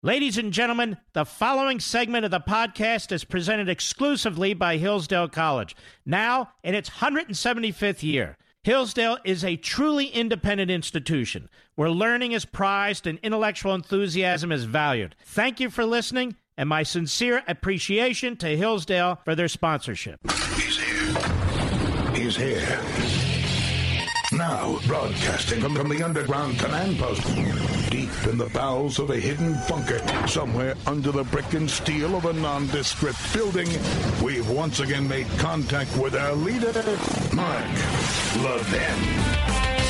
Ladies and gentlemen, the following segment of the podcast is presented exclusively by Hillsdale College, now in its 175th year. Hillsdale is a truly independent institution where learning is prized and intellectual enthusiasm is valued. Thank you for listening, and my sincere appreciation to Hillsdale for their sponsorship. He's here. He's here. Now, broadcasting from the underground command post, deep in the bowels of a hidden bunker, somewhere under the brick and steel of a nondescript building, we've once again made contact with our leader, Mark Levin.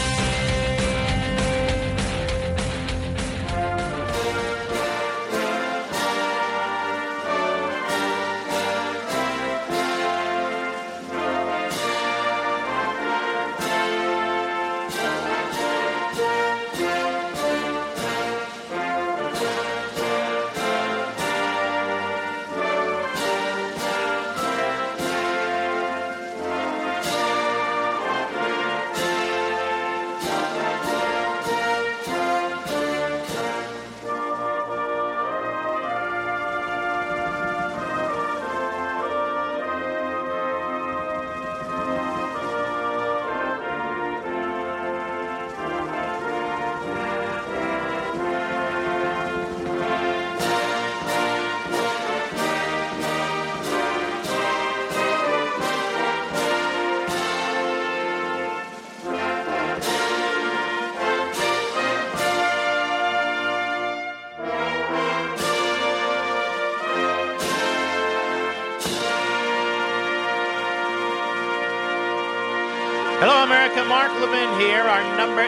Hello, America. Mark Levin here. Our number,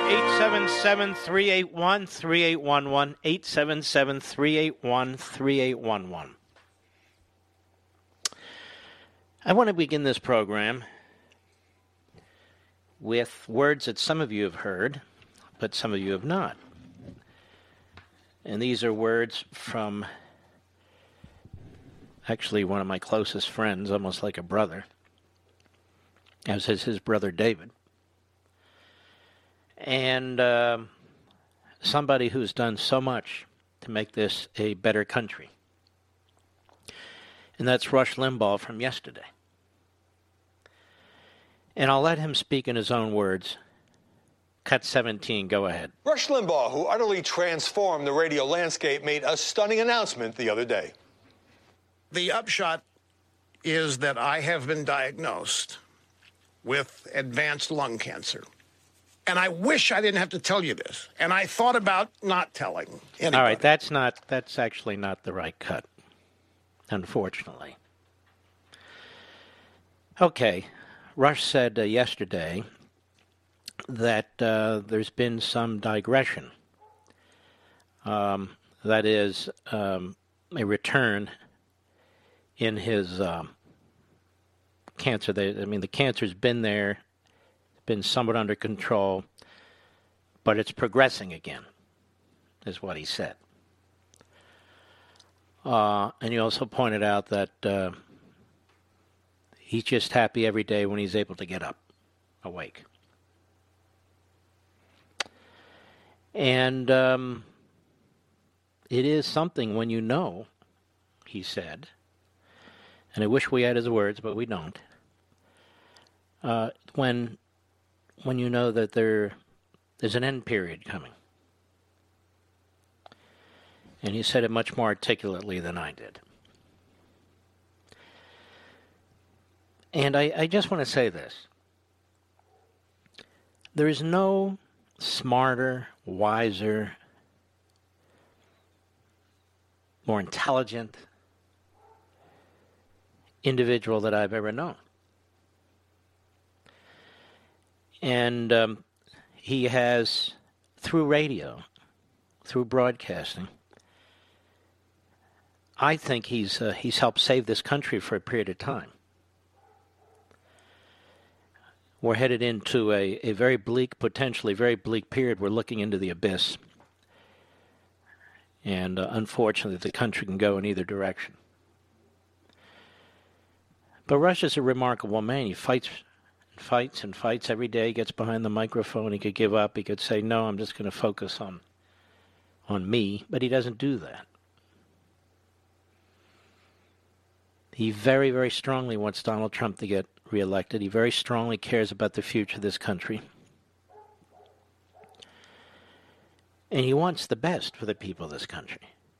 877-381-3811, 877-381-3811. I want to begin this program with words that some of you have heard, but some of you have not. And these are words from actually one of my closest friends, almost like a brother, as is his brother David, and somebody who's done so much to make this a better country. And that's Rush Limbaugh from yesterday. And I'll let him speak in his own words. Cut 17, go ahead. Rush Limbaugh, who utterly transformed the radio landscape, made a stunning announcement the other day. The upshot is that I have been diagnosed with advanced lung cancer. And I wish I didn't have to tell you this. And I thought about not telling anybody. All right, that's actually not the right cut, unfortunately. Okay, Rush said yesterday that there's been some digression. That is, a return in his cancer. The cancer's been there, been somewhat under control, but it's progressing again, is what he said. And he also pointed out that he's just happy every day when he's able to get up, awake. And it is something when you know, he said, and I wish we had his words, but we don't. When you know that there's an end period coming. And he said it much more articulately than I did. And I just want to say this. There is no smarter, wiser, more intelligent individual that I've ever known. And he has, through radio, through broadcasting, I think he's helped save this country for a period of time. We're headed into a very bleak, potentially very bleak period. We're looking into the abyss. And unfortunately, the country can go in either direction. But Rush is a remarkable man. He fights and fights every day. He gets behind the microphone. He could give up. He could say, no, I'm just going to focus on me. But he doesn't do that. He very, very strongly wants Donald Trump to get reelected. He very strongly cares about the future of this country. And he wants the best for the people of this country.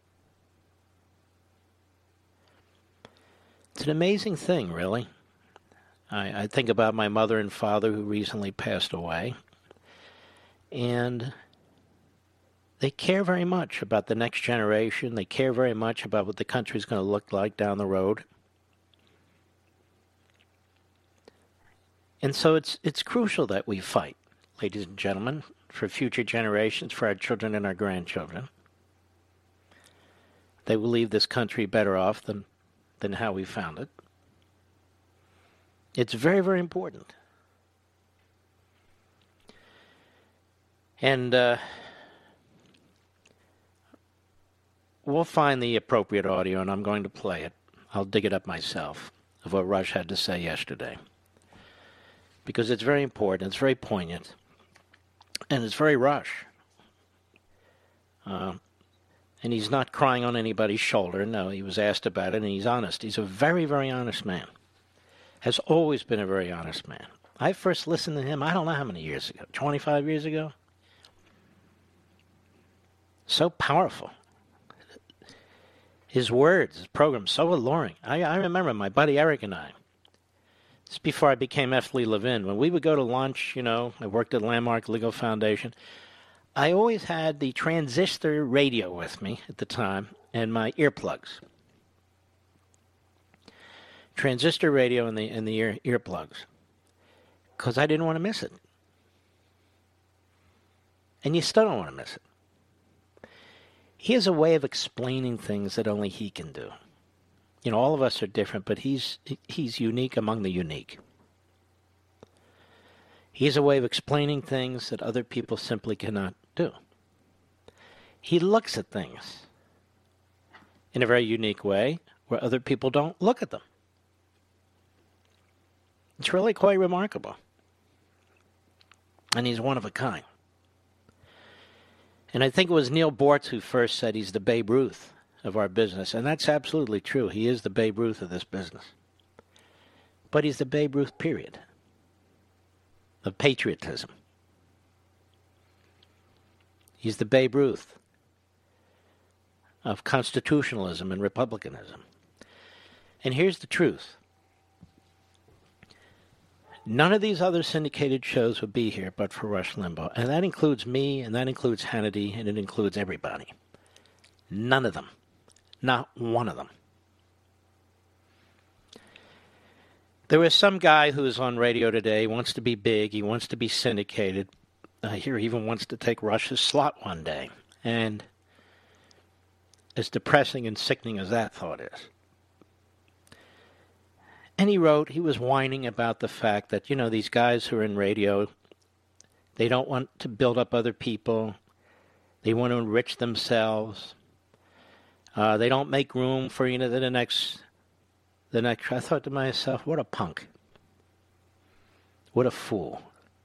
It's an amazing thing, really. I think about my mother and father who recently passed away. And they care very much about the next generation. They care very much about what the country's going to look like down the road. And so it's crucial that we fight, ladies and gentlemen, for future generations, for our children and our grandchildren. They will leave this country better off than how we found it. It's very, very important. And we'll find the appropriate audio, and I'm going to play it. I'll dig it up myself, of what Rush had to say yesterday. Because it's very important, it's very poignant, and it's very Rush. And he's not crying on anybody's shoulder. No, he was asked about it, and he's honest. He's a very, very honest man. Has always been a very honest man. I first listened to him, I don't know how many years ago, 25 years ago? So powerful. His words, his program, so alluring. I remember my buddy Eric and I, this is before I became F. Lee Levin, when we would go to lunch, I worked at Landmark Legal Foundation, I always had the transistor radio with me at the time and my earplugs. Transistor radio and the earplugs. Because I didn't want to miss it. And you still don't want to miss it. He has a way of explaining things that only he can do. All of us are different, but he's unique among the unique. He has a way of explaining things that other people simply cannot do. He looks at things in a very unique way where other people don't look at them. It's really quite remarkable. And he's one of a kind. And I think it was Neil Bortz who first said he's the Babe Ruth of our business. And that's absolutely true. He is the Babe Ruth of this business. But he's the Babe Ruth, period, of patriotism. He's the Babe Ruth of constitutionalism and republicanism. And here's the truth. None of these other syndicated shows would be here but for Rush Limbaugh. And that includes me, and that includes Hannity, and it includes everybody. None of them. Not one of them. There was some guy who's on radio today, he wants to be big, he wants to be syndicated. I hear he even wants to take Rush's slot one day. And as depressing and sickening as that thought is. And he was whining about the fact that, these guys who are in radio, they don't want to build up other people. They want to enrich themselves. They don't make room for, the next. I thought to myself, what a punk. What a fool.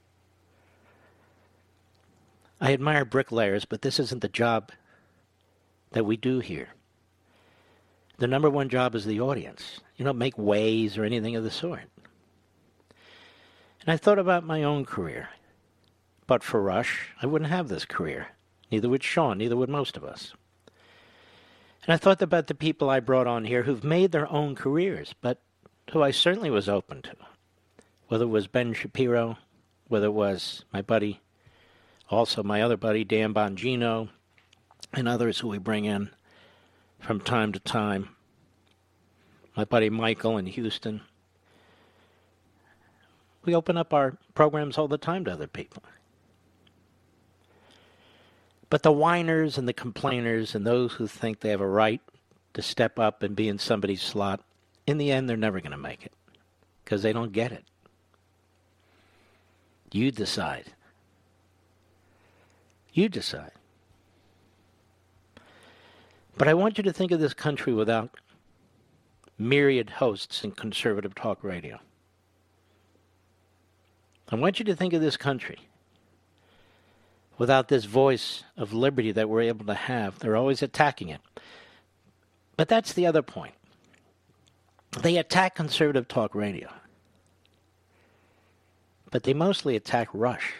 I admire bricklayers, but this isn't the job that we do here. The number one job is the audience. You don't make ways or anything of the sort. And I thought about my own career. But for Rush, I wouldn't have this career. Neither would Sean, neither would most of us. And I thought about the people I brought on here who've made their own careers, but who I certainly was open to. Whether it was Ben Shapiro, whether it was my buddy, also my other buddy, Dan Bongino, and others who we bring in from time to time. My buddy Michael in Houston. We open up our programs all the time to other people. But the whiners and the complainers and those who think they have a right to step up and be in somebody's slot, in the end, they're never going to make it because they don't get it. You decide. You decide. But I want you to think of this country without myriad hosts in conservative talk radio. I want you to think of this country without this voice of liberty that we're able to have. They're always attacking it. But that's the other point. They attack conservative talk radio. But they mostly attack Rush.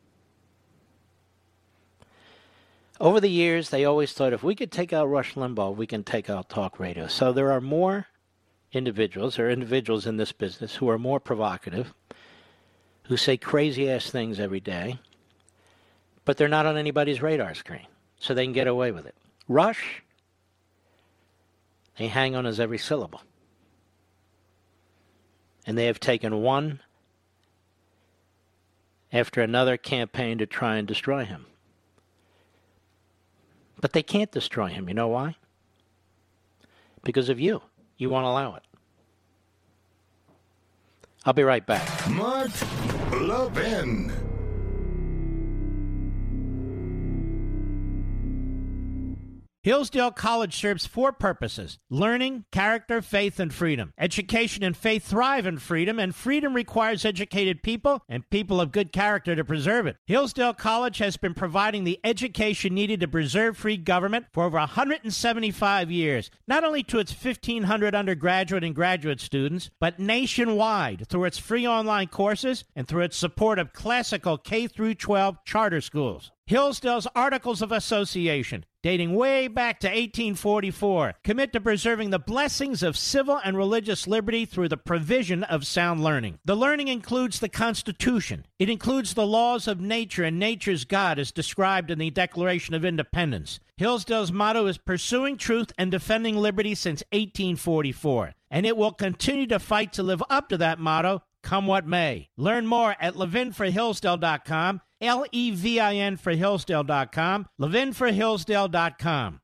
Over the years, they always thought if we could take out Rush Limbaugh, we can take out talk radio. So there are more individuals in this business who are more provocative, who say crazy-ass things every day, but they're not on anybody's radar screen, so they can get away with it. Rush, they hang on his every syllable. And they have taken one after another campaign to try and destroy him. But they can't destroy him. You know why? Because of you. You won't allow it. I'll be right back. Mark Levin. Hillsdale College serves four purposes: learning, character, faith, and freedom. Education and faith thrive in freedom, and freedom requires educated people and people of good character to preserve it. Hillsdale College has been providing the education needed to preserve free government for over 175 years, not only to its 1,500 undergraduate and graduate students, but nationwide through its free online courses and through its support of classical K-12 charter schools. Hillsdale's Articles of Association, dating way back to 1844, commit to preserving the blessings of civil and religious liberty through the provision of sound learning. The learning includes the Constitution. It includes the laws of nature and nature's God as described in the Declaration of Independence. Hillsdale's motto is pursuing truth and defending liberty since 1844, and it will continue to fight to live up to that motto, come what may. Learn more at levinforhillsdale.com, Levin for Hillsdale.com, levinforhillsdale.com.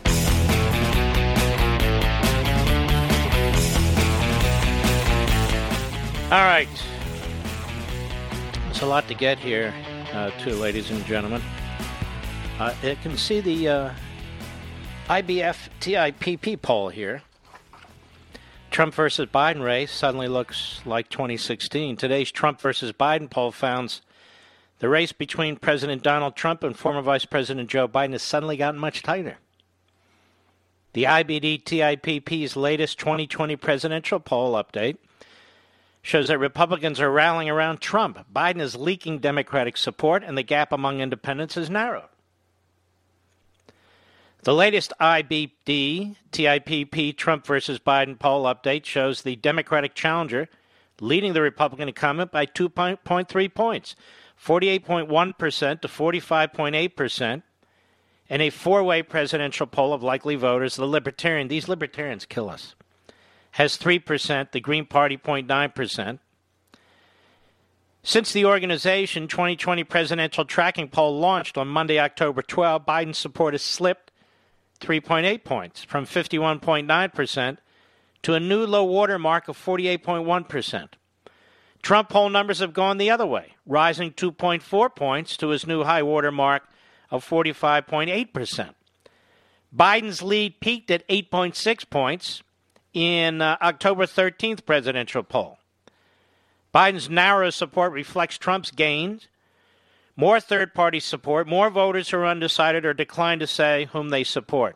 All right. There's a lot to get here, too, ladies and gentlemen. You can see the IBF TIPP poll here. Trump versus Biden race suddenly looks like 2016. Today's Trump versus Biden poll found the race between President Donald Trump and former Vice President Joe Biden has suddenly gotten much tighter. The IBD-TIPP's latest 2020 presidential poll update shows that Republicans are rallying around Trump. Biden is leaking Democratic support, and the gap among independents has narrowed. The latest IBD-TIPP Trump versus Biden poll update shows the Democratic challenger leading the Republican incumbent by 2.3 points, 48.1% to 45.8%, in a four-way presidential poll of likely voters. These libertarians kill us, has 3%, the Green Party 0.9%. Since the organization 2020 presidential tracking poll launched on Monday, October 12, Biden's support has slipped 3.8 points, from 51.9% to a new low water mark of 48.1%. Trump poll numbers have gone the other way, rising 2.4 points to his new high water mark of 45.8%. Biden's lead peaked at 8.6 points in October 13th presidential poll. Biden's narrow support reflects Trump's gains, more third-party support, more voters who are undecided or decline to say whom they support.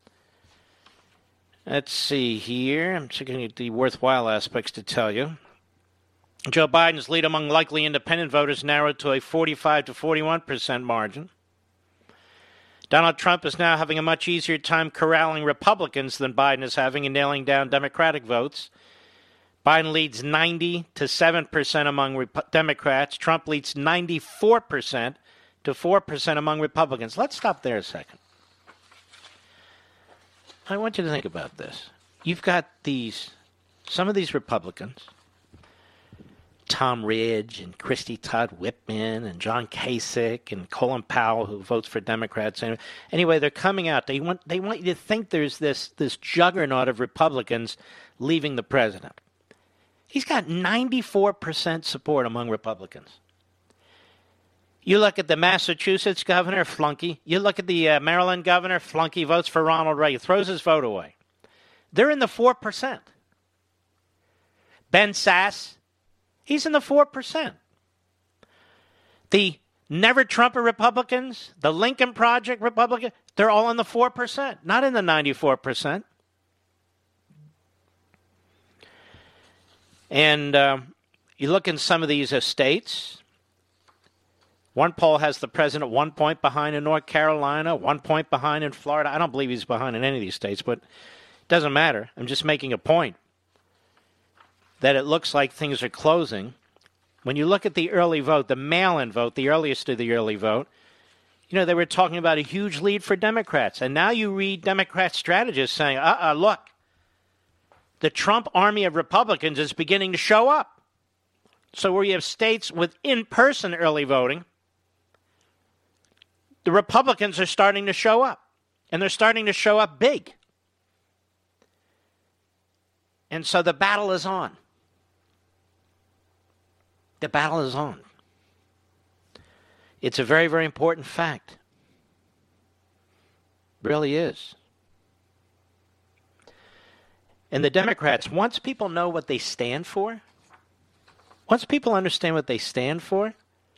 Let's see here. I'm checking at the worthwhile aspects to tell you. Joe Biden's lead among likely independent voters narrowed to a 45 to 41% margin. Donald Trump is now having a much easier time corralling Republicans than Biden is having in nailing down Democratic votes. Biden leads 90 to 7% among Democrats. Trump leads 94% to 4% among Republicans. Let's stop there a second. I want you to think about this. You've got some of these Republicans, Tom Ridge and Christy Todd Whitman and John Kasich and Colin Powell, who votes for Democrats. Anyway, they're coming out. They want you to think there's this juggernaut of Republicans leaving the president. He's got 94% support among Republicans. You look at the Massachusetts governor, flunky. You look at the Maryland governor, flunky, votes for Ronald Reagan, throws his vote away. They're in the 4%. Ben Sasse, he's in the 4%. The Never Trumper Republicans, the Lincoln Project Republicans, they're all in the 4%, not in the 94%. And you look in some of these states. One poll has the president 1 point behind in North Carolina, 1 point behind in Florida. I don't believe he's behind in any of these states, but it doesn't matter. I'm just making a point that it looks like things are closing. When you look at the early vote, the mail-in vote, the earliest of the early vote, you know, they were talking about a huge lead for Democrats. And now you read Democrat strategists saying, look, the Trump army of Republicans is beginning to show up. So where you have states with in-person early voting, the Republicans are starting to show up. And they're starting to show up big. And so the battle is on. The battle is on. It's a very, very important fact. It really is. And the Democrats, once people know what they stand for, once people understand what they stand for,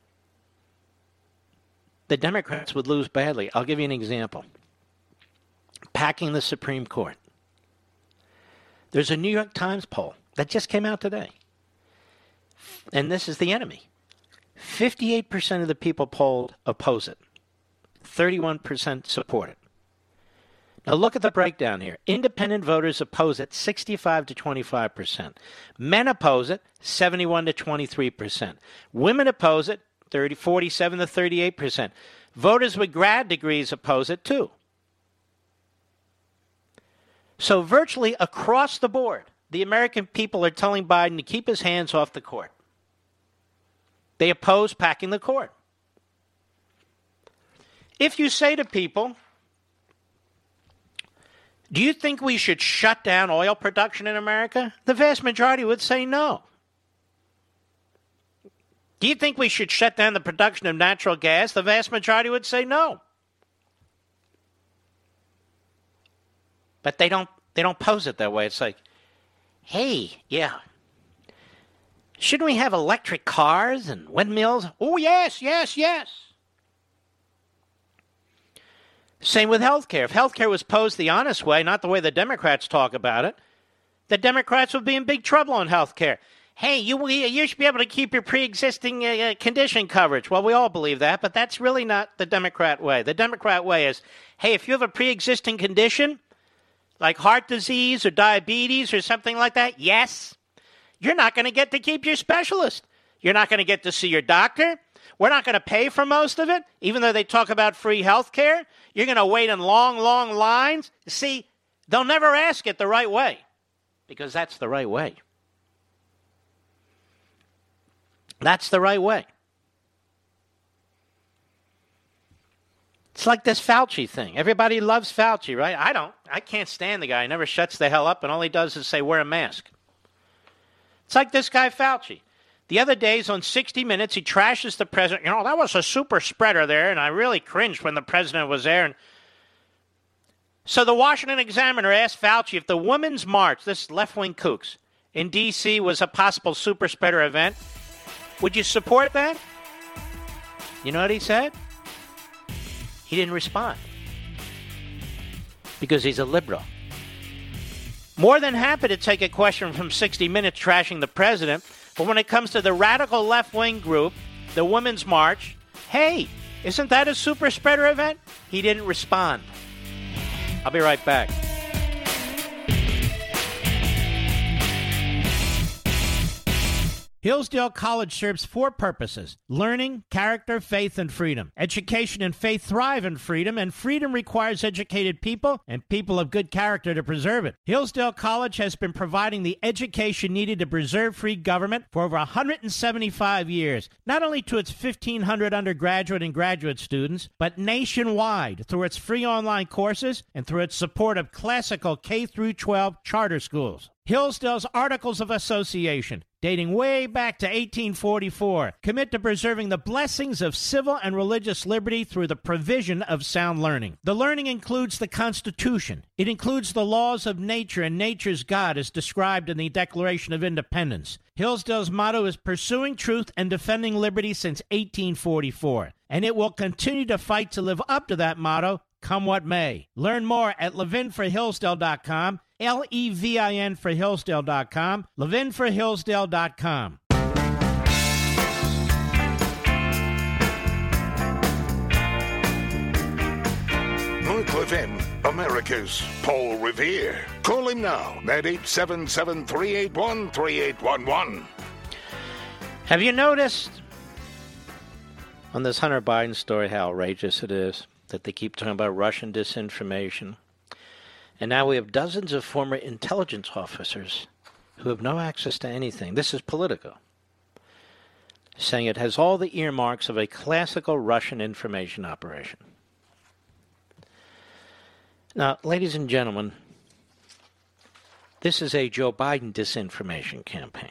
the Democrats would lose badly. I'll give you an example. Packing the Supreme Court. There's a New York Times poll that just came out today. And this is the enemy. 58% of the people polled oppose it. 31% support it. Now look at the breakdown here. Independent voters oppose it 65 to 25%. Men oppose it 71 to 23%. Women oppose it 47 to 38%. Voters with grad degrees oppose it too. So virtually across the board, the American people are telling Biden to keep his hands off the court. They oppose packing the court. If you say to people, do you think we should shut down oil production in America? The vast majority would say no. Do you think we should shut down the production of natural gas? The vast majority would say no. But they don't pose it that way. It's like, hey, yeah, shouldn't we have electric cars and windmills? Oh, yes, yes, yes. Same with health care. If health care was posed the honest way, not the way the Democrats talk about it, the Democrats would be in big trouble on health care. Hey, you should be able to keep your pre-existing condition coverage. Well, we all believe that, but that's really not the Democrat way. The Democrat way is, hey, if you have a pre-existing condition, like heart disease or diabetes or something like that, yes, you're not going to get to keep your specialist. You're not going to get to see your doctor. We're not going to pay for most of it, even though they talk about free health care. You're going to wait in long, long lines. See, they'll never ask it the right way, because that's the right way. That's the right way. It's like this Fauci thing. Everybody loves Fauci, right? I don't. I can't stand the guy. He never shuts the hell up, and all he does is say, wear a mask. It's like this guy Fauci. The other days on 60 Minutes, he trashes the president. You know, that was a super spreader there, and I really cringed when the president was there. And so the Washington Examiner asked Fauci if the Women's March, this left-wing kooks, in D.C. was a possible super spreader event. Would you support that? You know what he said? He didn't respond. Because he's a liberal. More than happy to take a question from 60 Minutes trashing the president, but when it comes to the radical left-wing group, the Women's March, hey, isn't that a super spreader event? He didn't respond. I'll be right back. Hillsdale College serves 4 purposes: learning, character, faith, and freedom. Education and faith thrive in freedom, and freedom requires educated people and people of good character to preserve it. Hillsdale College has been providing the education needed to preserve free government for over 175 years, not only to its 1,500 undergraduate and graduate students, but nationwide through its free online courses and through its support of classical K-12 charter schools. Hillsdale's Articles of Association, dating way back to 1844, commit to preserving the blessings of civil and religious liberty through the provision of sound learning. The learning includes the Constitution. It includes the laws of nature and nature's God as described in the Declaration of Independence. Hillsdale's motto is pursuing truth and defending liberty since 1844, and it will continue to fight to live up to that motto come what may. Learn more at levinforhillsdale.com, Levin for Hillsdale.com, levinforhillsdale.com. Mark Levin, America's Paul Revere. Call him now at 877-381-3811. Have you noticed on this Hunter Biden story how outrageous it is that they keep talking about Russian disinformation? And now we have dozens of former intelligence officers who have no access to anything. This is Politico, saying it has all the earmarks of a classical Russian information operation. Now, ladies and gentlemen, this is a Joe Biden disinformation campaign.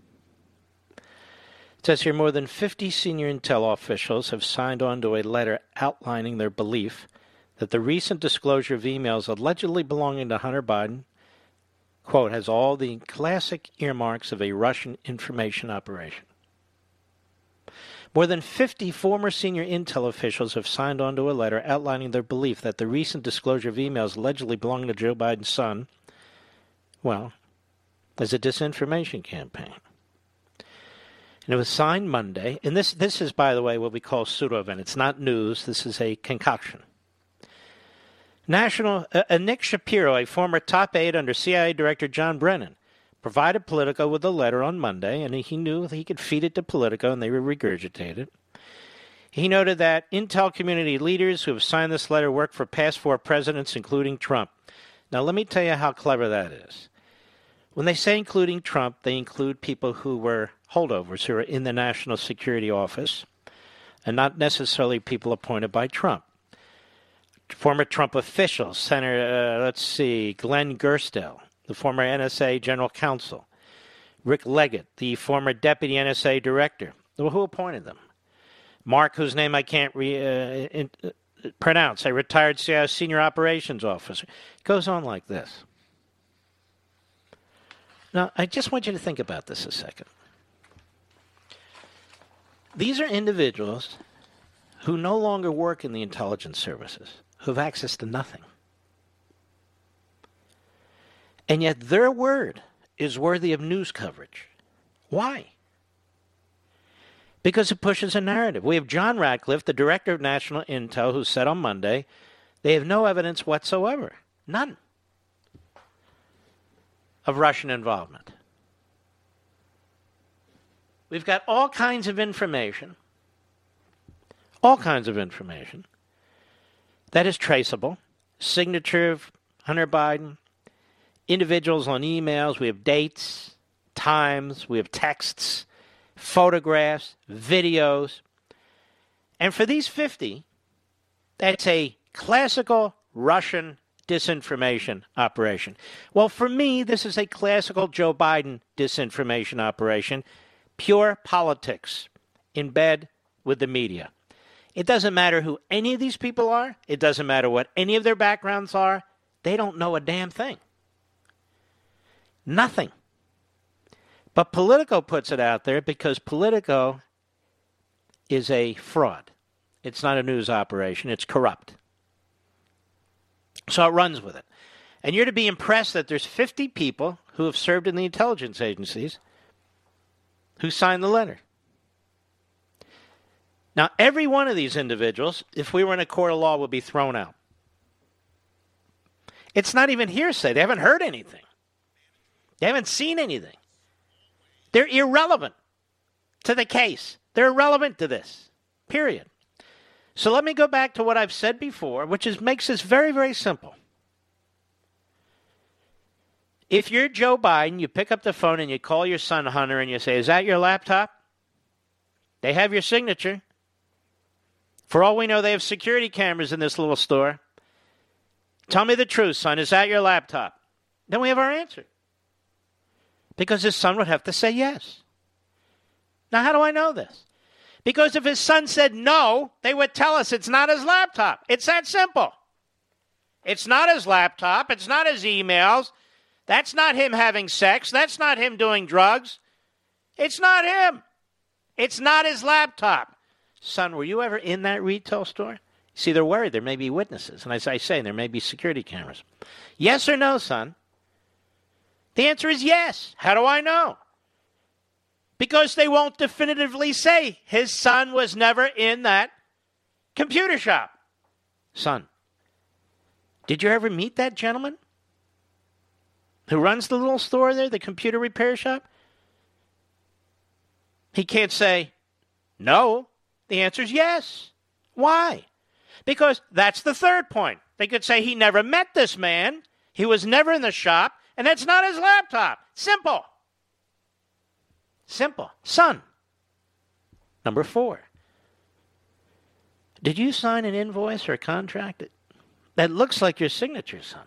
It says here more than 50 senior intel officials have signed on to a letter outlining their belief that the recent disclosure of emails allegedly belonging to Hunter Biden, quote, has all the classic earmarks of a Russian information operation. More than 50 former senior intel officials have signed on to a letter outlining their belief that the recent disclosure of emails allegedly belonging to Joe Biden's son, well, is a disinformation campaign. And it was signed Monday, and this is, by the way, what we call pseudo-event. It's not news. This is a concoction. Nick Shapiro, a former top aide under CIA Director John Brennan, provided Politico with a letter on Monday, and he knew that he could feed it to Politico, and they would regurgitate it. He noted that intel community leaders who have signed this letter worked for past 4 presidents, including Trump. Now, let me tell you how clever that is. When they say including Trump, they include people who were holdovers, who are in the National Security Office, and not necessarily people appointed by Trump. Former Trump officials, Senator, Glenn Gerstel, the former NSA General Counsel, Rick Leggett, the former Deputy NSA Director. Well, who appointed them? Mark, whose name I can't pronounce, a retired CIA Senior Operations Officer. It goes on like this. Now, I just want you to think about this a second. These are individuals who no longer work in the intelligence services, who have access to nothing. And yet their word is worthy of news coverage. Why? Because it pushes a narrative. We have John Ratcliffe, the Director of National Intel, who said on Monday, they have no evidence whatsoever, none, of Russian involvement. We've got all kinds of information that is traceable, signature of Hunter Biden, individuals on emails, we have dates, times, we have texts, photographs, videos. And for these 50, that's a classical Russian disinformation operation. Well, for me, this is a classical Joe Biden disinformation operation, pure politics in bed with the media. It doesn't matter who any of these people are. It doesn't matter what any of their backgrounds are. They don't know a damn thing. Nothing. But Politico puts it out there because Politico is a fraud. It's not a news operation. It's corrupt. So it runs with it. And you're to be impressed that there's 50 people who have served in the intelligence agencies who signed the letter. Now, every one of these individuals, if we were in a court of law, would be thrown out. It's not even hearsay. They haven't heard anything. They haven't seen anything. They're irrelevant to the case. They're irrelevant to this, period. So let me go back to what I've said before, which makes this very, very simple. If you're Joe Biden, you pick up the phone and you call your son Hunter and you say, is that your laptop? They have your signature. For all we know, they have security cameras in this little store. Tell me the truth, son. Is that your laptop? Then we have our answer. Because his son would have to say yes. Now, how do I know this? Because if his son said no, they would tell us it's not his laptop. It's that simple. It's not his laptop. It's not his emails. That's not him having sex. That's not him doing drugs. It's not him. It's not his laptop. Son, were you ever in that retail store? See, they're worried. There may be witnesses. And as I say, there may be security cameras. Yes or no, son? The answer is yes. How do I know? Because they won't definitively say his son was never in that computer shop. Son, did you ever meet that gentleman who runs the little store there, the computer repair shop? He can't say no. The answer is yes. Why? Because that's the third point. They could say he never met this man, he was never in the shop, and that's not his laptop. Simple. Simple. Son. Number 4. Did you sign an invoice or a contract that looks like your signature, son?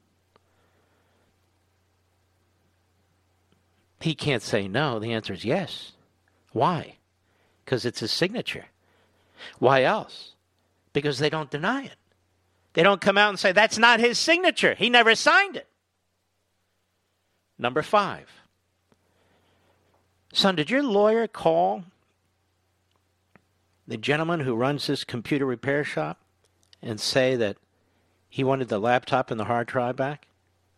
He can't say no. The answer is yes. Why? Because it's his signature. Why else? Because they don't deny it. They don't come out and say, that's not his signature. He never signed it. Number 5. Son, did your lawyer call the gentleman who runs this computer repair shop and say that he wanted the laptop and the hard drive back?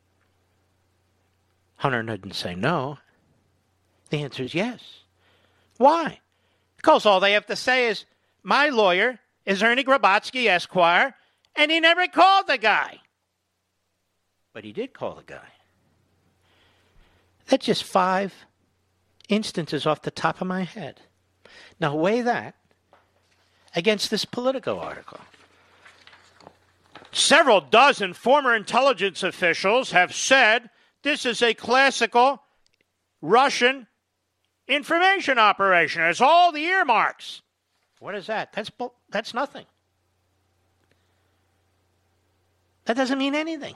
Hunter didn't say no. The answer is yes. Why? Because all they have to say is, my lawyer is Ernie Grabotsky, Esquire, and he never called the guy. But he did call the guy. That's just 5 instances off the top of my head. Now weigh that against this Politico article. Several dozen former intelligence officials have said this is a classical Russian information operation. It's all the earmarks. What is that? That's nothing. That doesn't mean anything.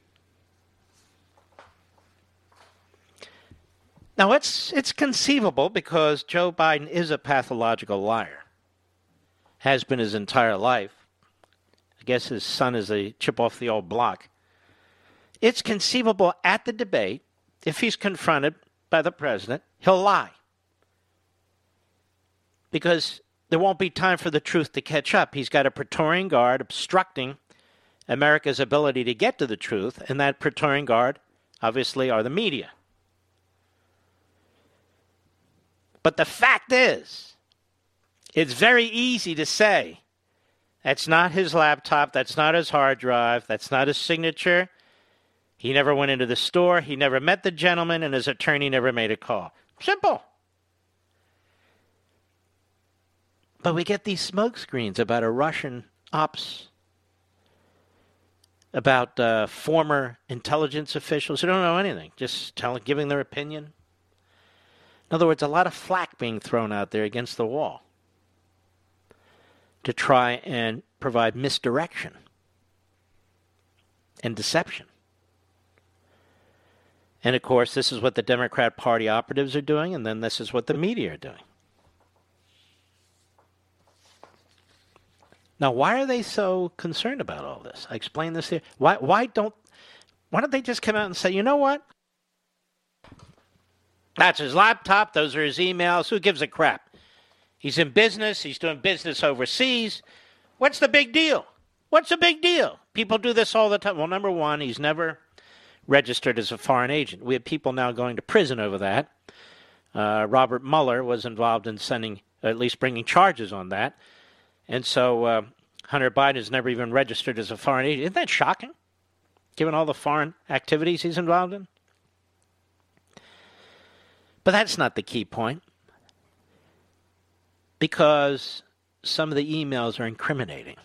Now, it's conceivable because Joe Biden is a pathological liar. Has been his entire life. I guess his son is a chip off the old block. It's conceivable at the debate, if he's confronted by the president, he'll lie. Because there won't be time for the truth to catch up. He's got a Praetorian Guard obstructing America's ability to get to the truth, and that Praetorian Guard, obviously, are the media. But the fact is, it's very easy to say, that's not his laptop, that's not his hard drive, that's not his signature. He never went into the store, he never met the gentleman, and his attorney never made a call. Simple. But we get these smoke screens about a Russian ops, about former intelligence officials who don't know anything, just giving their opinion. In other words, a lot of flack being thrown out there against the wall to try and provide misdirection and deception. And, of course, this is what the Democrat Party operatives are doing, and then this is what the media are doing. Now, why are they so concerned about all this? I explained this here. Why don't they just come out and say, you know what? That's his laptop. Those are his emails. Who gives a crap? He's in business. He's doing business overseas. What's the big deal? What's the big deal? People do this all the time. Well, number one, he's never registered as a foreign agent. We have people now going to prison over that. Robert Mueller was involved in at least bringing charges on that. And so Hunter Biden has never even registered as a foreign agent. Isn't that shocking, given all the foreign activities he's involved in? But that's not the key point, because some of the emails are incriminating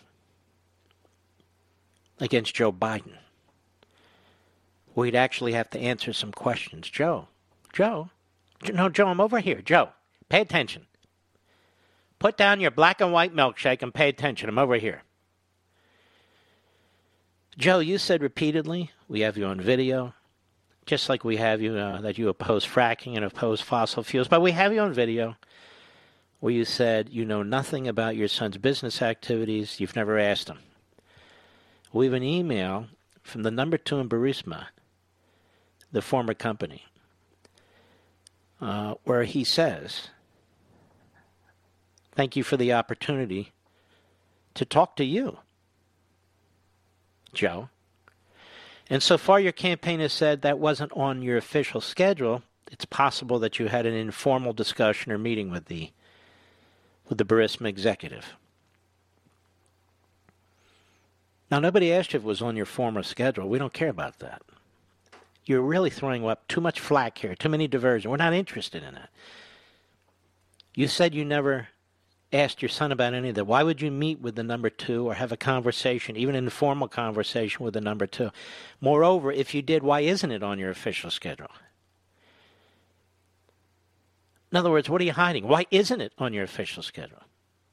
against Joe Biden. We'd actually have to answer some questions. Joe, I'm over here. Joe, pay attention. Put down your black and white milkshake and pay attention. I'm over here. Joe, you said repeatedly, we have you on video, just like we have you, that you oppose fracking and oppose fossil fuels, but we have you on video where you said you know nothing about your son's business activities, you've never asked him. We have an email from the number 2 in Burisma, the former company, where he says, thank you for the opportunity to talk to you, Joe. And so far your campaign has said that wasn't on your official schedule. It's possible that you had an informal discussion or meeting with the Burisma executive. Now, nobody asked you if it was on your former schedule. We don't care about that. You're really throwing up too much flack here, too many diversions. We're not interested in that. You said you never asked your son about any of that. Why would you meet with the number 2 or have a conversation, even an informal conversation with the number 2? Moreover, if you did, why isn't it on your official schedule? In other words, what are you hiding? Why isn't it on your official schedule?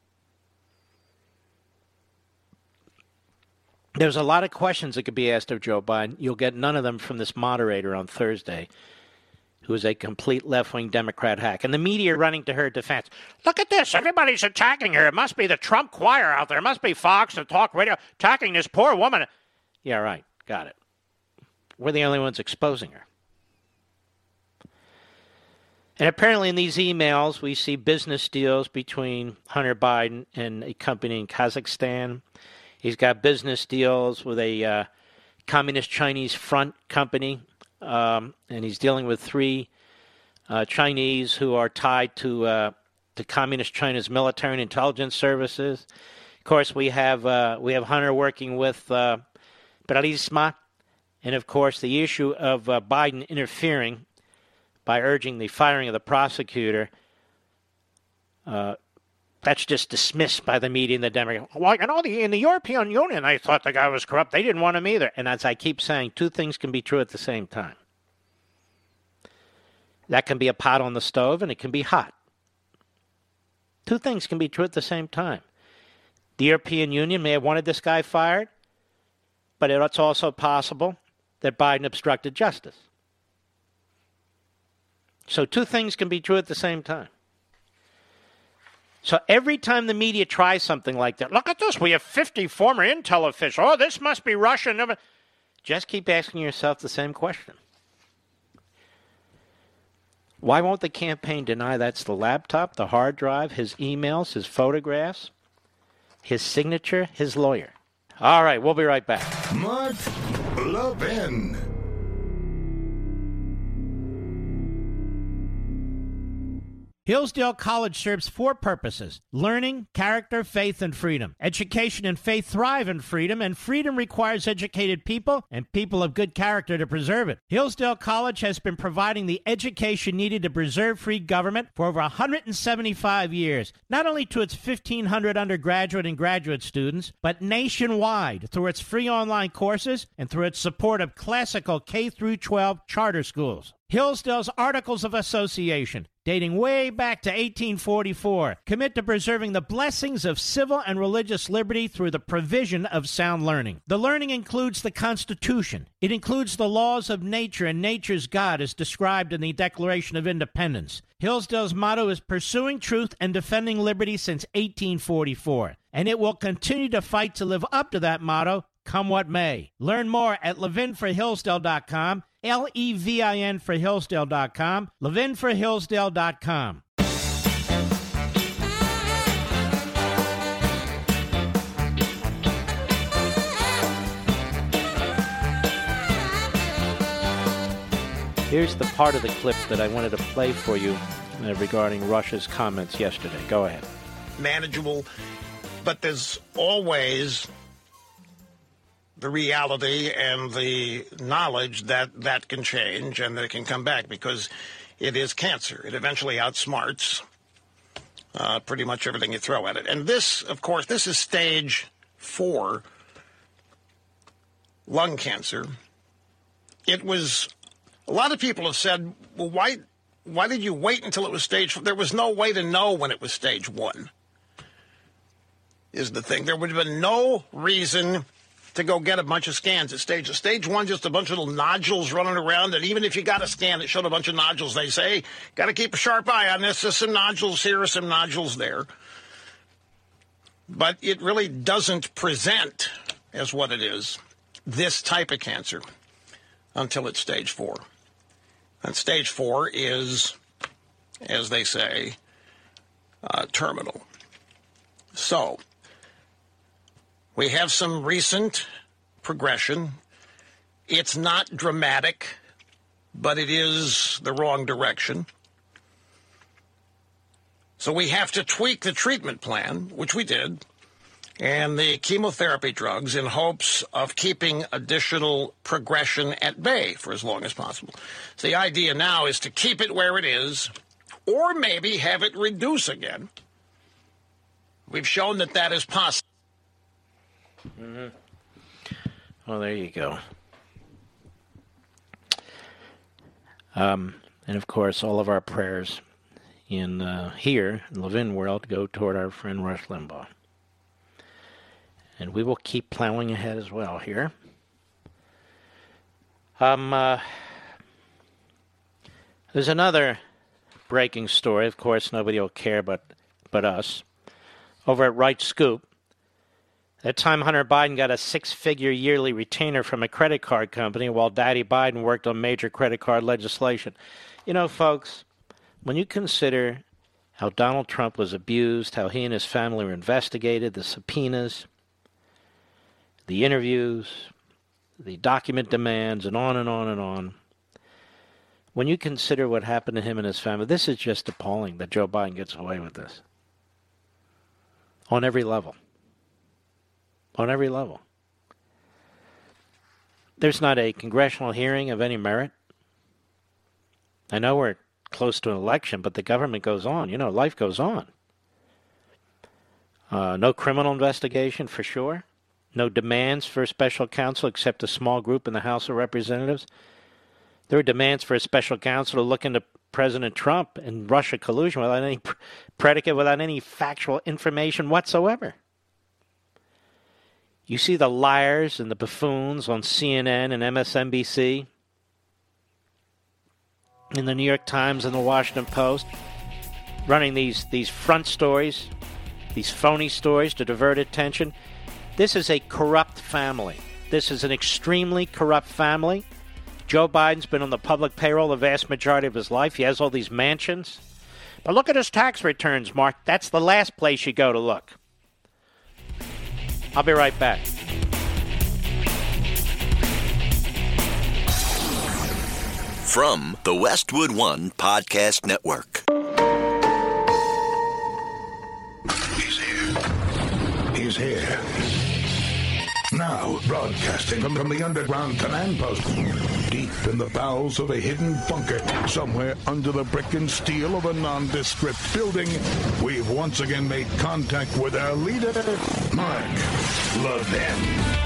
There's a lot of questions that could be asked of Joe Biden. You'll get none of them from this moderator on Thursday, who is a complete left-wing Democrat hack. And the media running to her defense. Look at this. Everybody's attacking her. It must be the Trump choir out there. It must be Fox and talk radio attacking this poor woman. Yeah, right. Got it. We're the only ones exposing her. And apparently in these emails, we see business deals between Hunter Biden and a company in Kazakhstan. He's got business deals with a Communist Chinese Front company, and he's dealing with 3 Chinese who are tied to Communist China's military and intelligence services. Of course, we have Hunter working with Burisma, and of course the issue of Biden interfering by urging the firing of the prosecutor. That's just dismissed by the media and the Democrats. Well, in the European Union, I thought the guy was corrupt. They didn't want him either. And as I keep saying, 2 things can be true at the same time. That can be a pot on the stove, and it can be hot. 2 things can be true at the same time. The European Union may have wanted this guy fired, but it's also possible that Biden obstructed justice. So 2 things can be true at the same time. So every time the media tries something like that, look at this, we have 50 former intel officials. Oh, this must be Russian. Just keep asking yourself the same question. Why won't the campaign deny that's the laptop, the hard drive, his emails, his photographs, his signature, his lawyer? All right, we'll be right back. Mark Levin. Hillsdale College serves 4 purposes: learning, character, faith, and freedom. Education and faith thrive in freedom, and freedom requires educated people and people of good character to preserve it. Hillsdale College has been providing the education needed to preserve free government for over 175 years, not only to its 1,500 undergraduate and graduate students, but nationwide through its free online courses and through its support of classical K-12 charter schools. Hillsdale's Articles of Association, dating way back to 1844, commit to preserving the blessings of civil and religious liberty through the provision of sound learning. The learning includes the Constitution. It includes the laws of nature and nature's God as described in the Declaration of Independence. Hillsdale's motto is pursuing truth and defending liberty since 1844, and it will continue to fight to live up to that motto, come what may. Learn more at levinforhillsdale.com, Levin for Hillsdale.com, levinforhillsdale.com. Here's the part of the clip that I wanted to play for you regarding Russia's comments yesterday. Go ahead. Manageable, but there's always the reality and the knowledge that that can change and that it can come back because it is cancer. It eventually outsmarts pretty much everything you throw at it. And this, of course, this is stage 4 lung cancer. It was, a lot of people have said, well, why did you wait until it was stage 4? There was no way to know when it was stage 1, is the thing. There would have been no reason to go get a bunch of scans at stage. Stage 1, just a bunch of little nodules running around, and even if you got a scan that showed a bunch of nodules, they say, got to keep a sharp eye on this. There's some nodules here, some nodules there. But it really doesn't present as what it is, this type of cancer, until it's stage 4. And stage 4 is, as they say, terminal. So, We have some recent progression. It's not dramatic, but it is the wrong direction. So we have to tweak the treatment plan, which we did, and the chemotherapy drugs in hopes of keeping additional progression at bay for as long as possible. So the idea now is to keep it where it is, or maybe have it reduce again. We've shown that that is possible. Mm-hmm. Well, there you go. And of course, all of our prayers in here in Levin world go toward our friend Rush Limbaugh. And we will keep plowing ahead as well here. There's another breaking story. Of course, nobody will care but us. Over at Right Scoop, that time Hunter Biden got a 6-figure yearly retainer from a credit card company while Daddy Biden worked on major credit card legislation. You know, folks, when you consider how Donald Trump was abused, how he and his family were investigated, the subpoenas, the interviews, the document demands, and on and on and on. When you consider what happened to him and his family, this is just appalling that Joe Biden gets away with this. On every level. On every level. There's not a congressional hearing of any merit. I know we're close to an election, but the government goes on. You know, life goes on. No criminal investigation for sure. No demands for a special counsel except a small group in the House of Representatives. There were demands for a special counsel to look into President Trump and Russia collusion without any predicate, without any factual information whatsoever. You see the liars and the buffoons on CNN and MSNBC, in the New York Times and the Washington Post, running these front stories, these phony stories to divert attention. This is a corrupt family. This is an extremely corrupt family. Joe Biden's been on the public payroll the vast majority of his life. He has all these mansions. But look at his tax returns, Mark. That's the last place you go to look. I'll be right back. From the Westwood One Podcast Network. He's here. He's here. Now, broadcasting from the underground command post, deep in the bowels of a hidden bunker, somewhere under the brick and steel of a nondescript building, we've once again made contact with our leader, Mark Levin.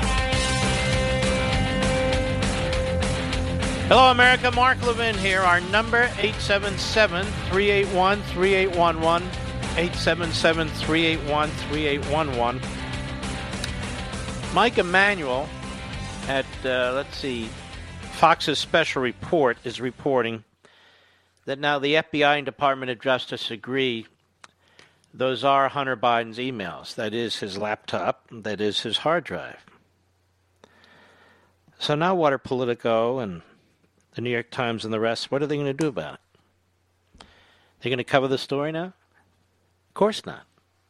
Hello, America. Mark Levin here. Our number, 877-381-3811, 877-381-3811. Mike Emanuel at, Fox's Special Report is reporting that now the FBI and Department of Justice agree those are Hunter Biden's emails. That is his laptop. That is his hard drive. So now what are Politico and the New York Times and the rest, what are they going to do about it? They're going to cover the story now? Of course not.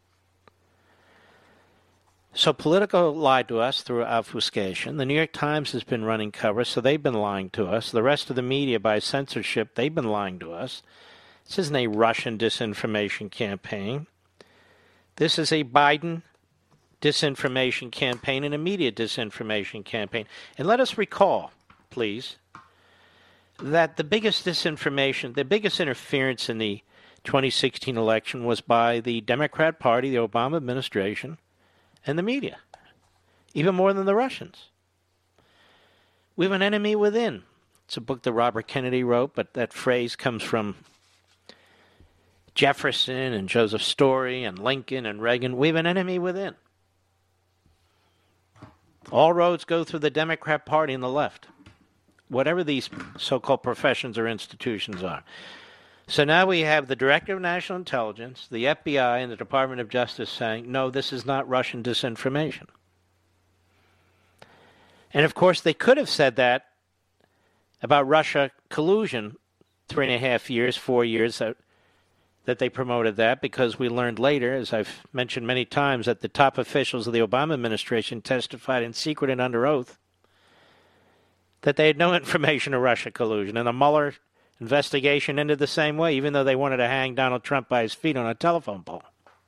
So Politico lied to us through obfuscation. The New York Times has been running cover, so they've been lying to us. The rest of the media, by censorship, they've been lying to us. This isn't a Russian disinformation campaign. This is a Biden disinformation campaign and a media disinformation campaign. And let us recall, please, that the biggest disinformation, the biggest interference in the 2016 election was by the Democrat Party, the Obama administration, and the media, even more than the Russians. We have an enemy within. It's a book that Robert Kennedy wrote, but that phrase comes from Jefferson and Joseph Story and Lincoln and Reagan. We have an enemy within. All roads go through the Democrat Party and the left, whatever these so-called professions or institutions are. So now we have the Director of National Intelligence, the FBI, and the Department of Justice saying, no, this is not Russian disinformation. And, of course, they could have said that about Russia collusion 3.5 years, 4 years that they promoted that because we learned later, as I've mentioned many times, that the top officials of the Obama administration testified in secret and under oath that they had no information of Russia collusion. And the Mueller investigation ended the same way, even though they wanted to hang Donald Trump by his feet on a telephone pole.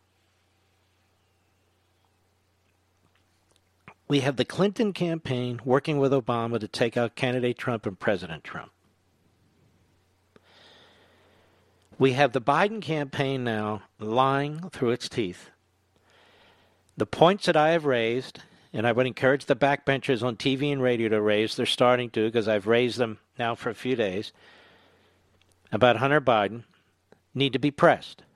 We have the Clinton campaign working with Obama to take out candidate Trump and President Trump. We have the Biden campaign now lying through its teeth. The points that I have raised, and I would encourage the backbenchers on TV and radio to raise, they're starting to because I've raised them now for a few days, about Hunter Biden, need to be pressed.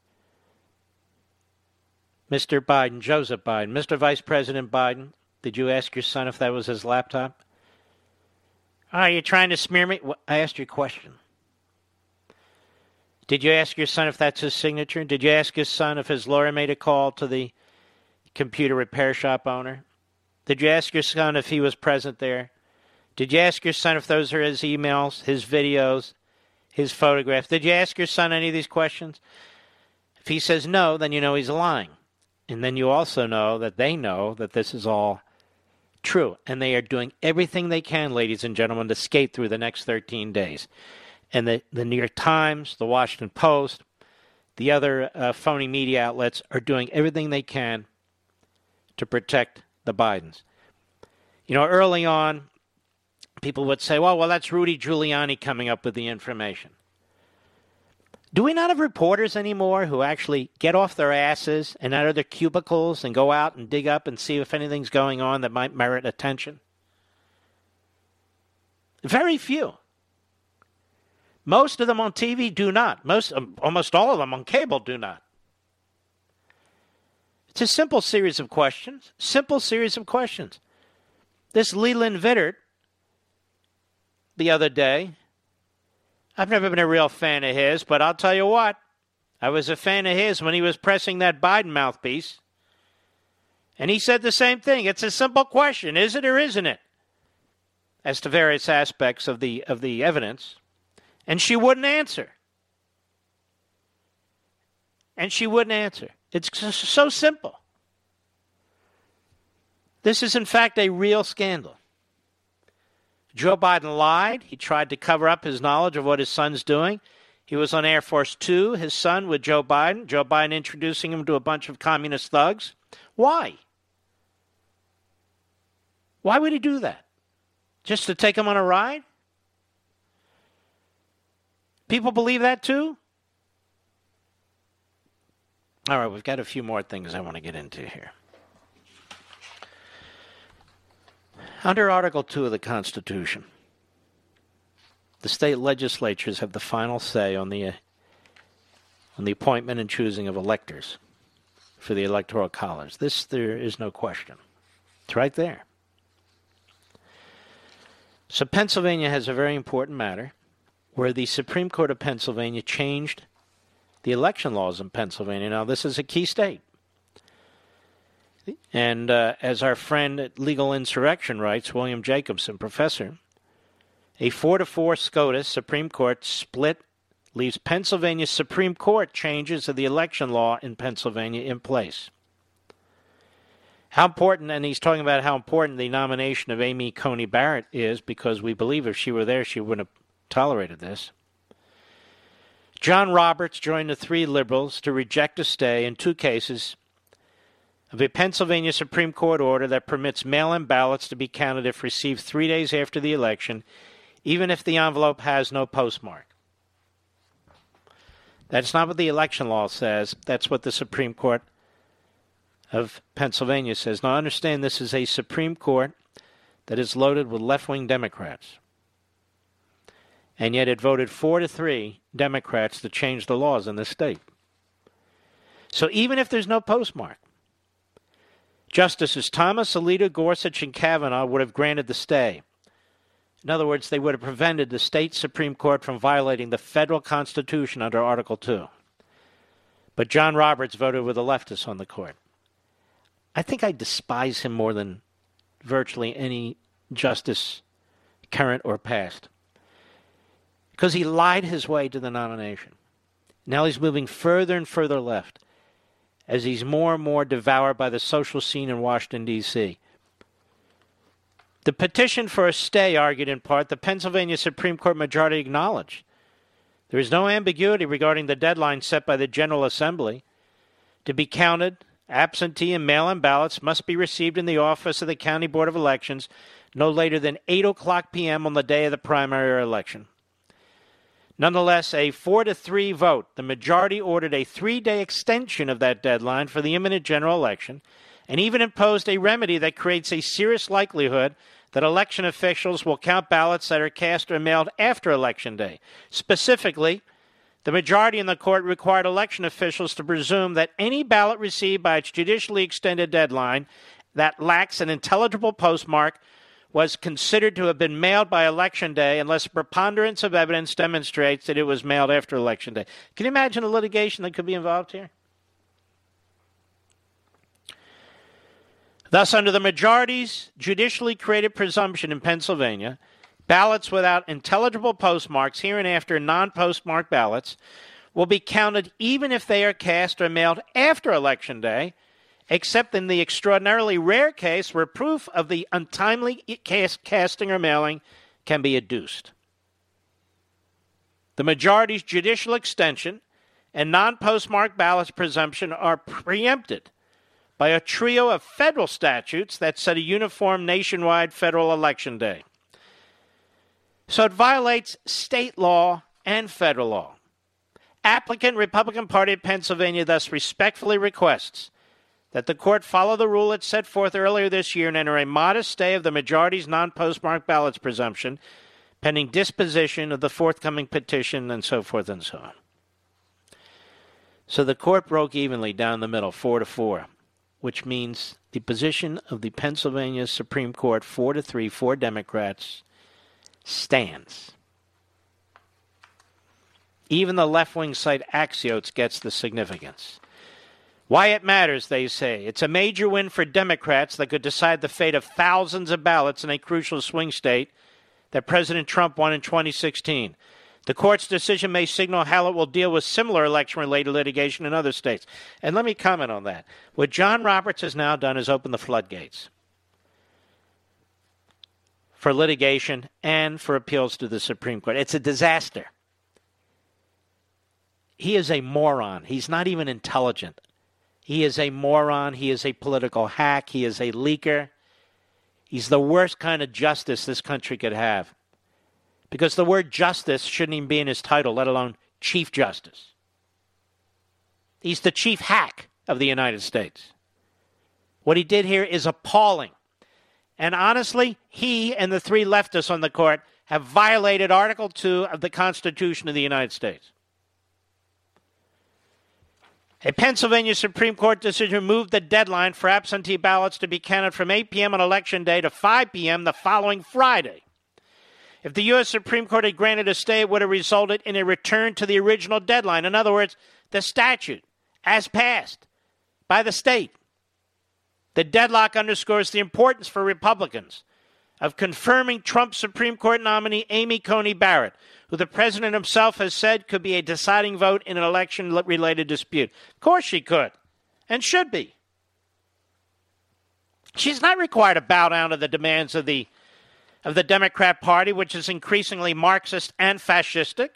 Mr. Biden, Joseph Biden, Mr. Vice President Biden, did you ask your son if that was his laptop? Are you trying to smear me? I asked you a question. Did you ask your son if that's his signature? Did you ask his son if his lawyer made a call to the computer repair shop owner? Did you ask your son if he was present there? Did you ask your son if those are his emails, his videos, his photographs? Did you ask your son any of these questions? If he says no, then you know he's lying. And then you also know that they know that this is all true. And they are doing everything they can, ladies and gentlemen, to skate through the next 13 days. And the New York Times, the Washington Post, the other phony media outlets are doing everything they can to protect the Bidens. You know, early on, people would say, well, that's Rudy Giuliani coming up with the information. Do we not have reporters anymore who actually get off their asses and out of their cubicles and go out and dig up and see if anything's going on that might merit attention? Very few. Most of them on TV do not. Almost all of them on cable do not. It's a simple series of questions. This Leland Vittert, the other day, I've never been a real fan of his, but I'll tell you what, I was a fan of his when he was pressing that Biden mouthpiece. And he said the same thing. It's a simple question, is it or isn't it? As to various aspects of the evidence. And she wouldn't answer. It's so simple. This is, in fact, a real scandal. Joe Biden lied. He tried to cover up his knowledge of what his son's doing. He was on Air Force Two, his son, with Joe Biden. Joe Biden introducing him to a bunch of communist thugs. Why? Why would he do that? Just to take him on a ride? People believe that too? All right, we've got a few more things I want to get into here. Under Article 2 of the Constitution, the state legislatures have the final say on the appointment and choosing of electors for the Electoral College. This, there is no question. It's right there. So Pennsylvania has a very important matter where the Supreme Court of Pennsylvania changed the election laws in Pennsylvania. Now, this is a key state. And as our friend at Legal Insurrection writes, William Jacobson, professor, a 4-4 SCOTUS Supreme Court split leaves Pennsylvania's Supreme Court changes of the election law in Pennsylvania in place. How important, and he's talking about how important the nomination of Amy Coney Barrett is, because we believe if she were there, she wouldn't have tolerated this. John Roberts joined the 3 liberals to reject a stay in 2 cases of a Pennsylvania Supreme Court order that permits mail-in ballots to be counted if received 3 days after the election, even if the envelope has no postmark. That's not what the election law says. That's what the Supreme Court of Pennsylvania says. Now, understand this is a Supreme Court that is loaded with left-wing Democrats. And yet it voted 4-3 Democrats to change the laws in the state. So even if there's no postmark, Justices Thomas, Alito, Gorsuch, and Kavanaugh would have granted the stay. In other words, they would have prevented the state Supreme Court from violating the federal Constitution under Article 2. But John Roberts voted with the leftists on the court. I think I despise him more than virtually any justice, current or past, because he lied his way to the nomination. Now he's moving further and further left as he's more and more devoured by the social scene in Washington, D.C. The petition for a stay argued in part the Pennsylvania Supreme Court majority acknowledged there is no ambiguity regarding the deadline set by the General Assembly. To be counted, absentee and mail-in ballots must be received in the office of the County Board of Elections no later than 8 o'clock p.m. on the day of the primary election. Nonetheless, a 4-3 vote, the majority ordered a 3-day extension of that deadline for the imminent general election and even imposed a remedy that creates a serious likelihood that election officials will count ballots that are cast or mailed after Election Day. Specifically, the majority in the court required election officials to presume that any ballot received by its judicially extended deadline that lacks an intelligible postmark was considered to have been mailed by Election Day unless a preponderance of evidence demonstrates that it was mailed after Election Day. Can you imagine the litigation that could be involved here? Thus, under the majority's judicially created presumption in Pennsylvania, ballots without intelligible postmarks, hereinafter non-postmarked ballots, will be counted even if they are cast or mailed after Election Day, except in the extraordinarily rare case where proof of the untimely casting or mailing can be adduced. The majority's judicial extension and non-postmarked ballots presumption are preempted by a trio of federal statutes that set a uniform nationwide federal election day. So it violates state law and federal law. Applicant Republican Party of Pennsylvania thus respectfully requests that the court follow the rule it set forth earlier this year and enter a modest stay of the majority's non-postmarked ballots presumption, pending disposition of the forthcoming petition, and so forth and so on. So the court broke evenly down the middle, 4-4, which means the position of the Pennsylvania Supreme Court, 4-3 for Democrats, stands. Even the left-wing site Axios gets the significance. Why it matters, they say. It's a major win for Democrats that could decide the fate of thousands of ballots in a crucial swing state that President Trump won in 2016. The court's decision may signal how it will deal with similar election-related litigation in other states. And let me comment on that. What John Roberts has now done is open the floodgates for litigation and for appeals to the Supreme Court. It's a disaster. He is a moron. He's not even intelligent. He is a moron. He is a political hack. He is a leaker. He's the worst kind of justice this country could have. Because the word justice shouldn't even be in his title, let alone Chief Justice. He's the chief hack of the United States. What he did here is appalling. And honestly, he and the three leftists on the court have violated Article 2 of the Constitution of the United States. A Pennsylvania Supreme Court decision moved the deadline for absentee ballots to be counted from 8 p.m. on Election Day to 5 p.m. the following Friday. If the U.S. Supreme Court had granted a stay, it would have resulted in a return to the original deadline. In other words, the statute, as passed by the state. The deadlock underscores the importance for Republicans of confirming Trump's Supreme Court nominee Amy Coney Barrett, who the president himself has said could be a deciding vote in an election-related dispute. Of course she could, and should be. She's not required to bow down to the demands of the Democrat Party, which is increasingly Marxist and fascistic.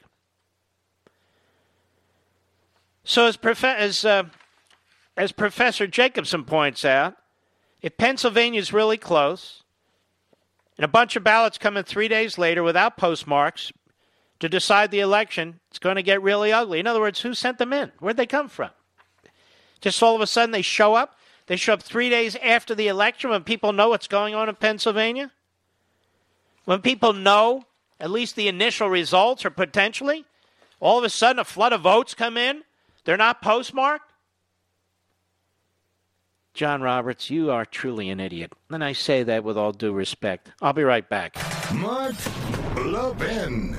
So as Professor Jacobson points out, if Pennsylvania is really close, and a bunch of ballots come in 3 days later without postmarks to decide the election, it's going to get really ugly. In other words, who sent them in? Where'd they come from? Just all of a sudden they show up? They show up 3 days after the election when people know what's going on in Pennsylvania? When people know at least the initial results or potentially, all of a sudden a flood of votes come in? They're not postmarked? John Roberts, you are truly an idiot. And I say that with all due respect. I'll be right back. Mark Levin.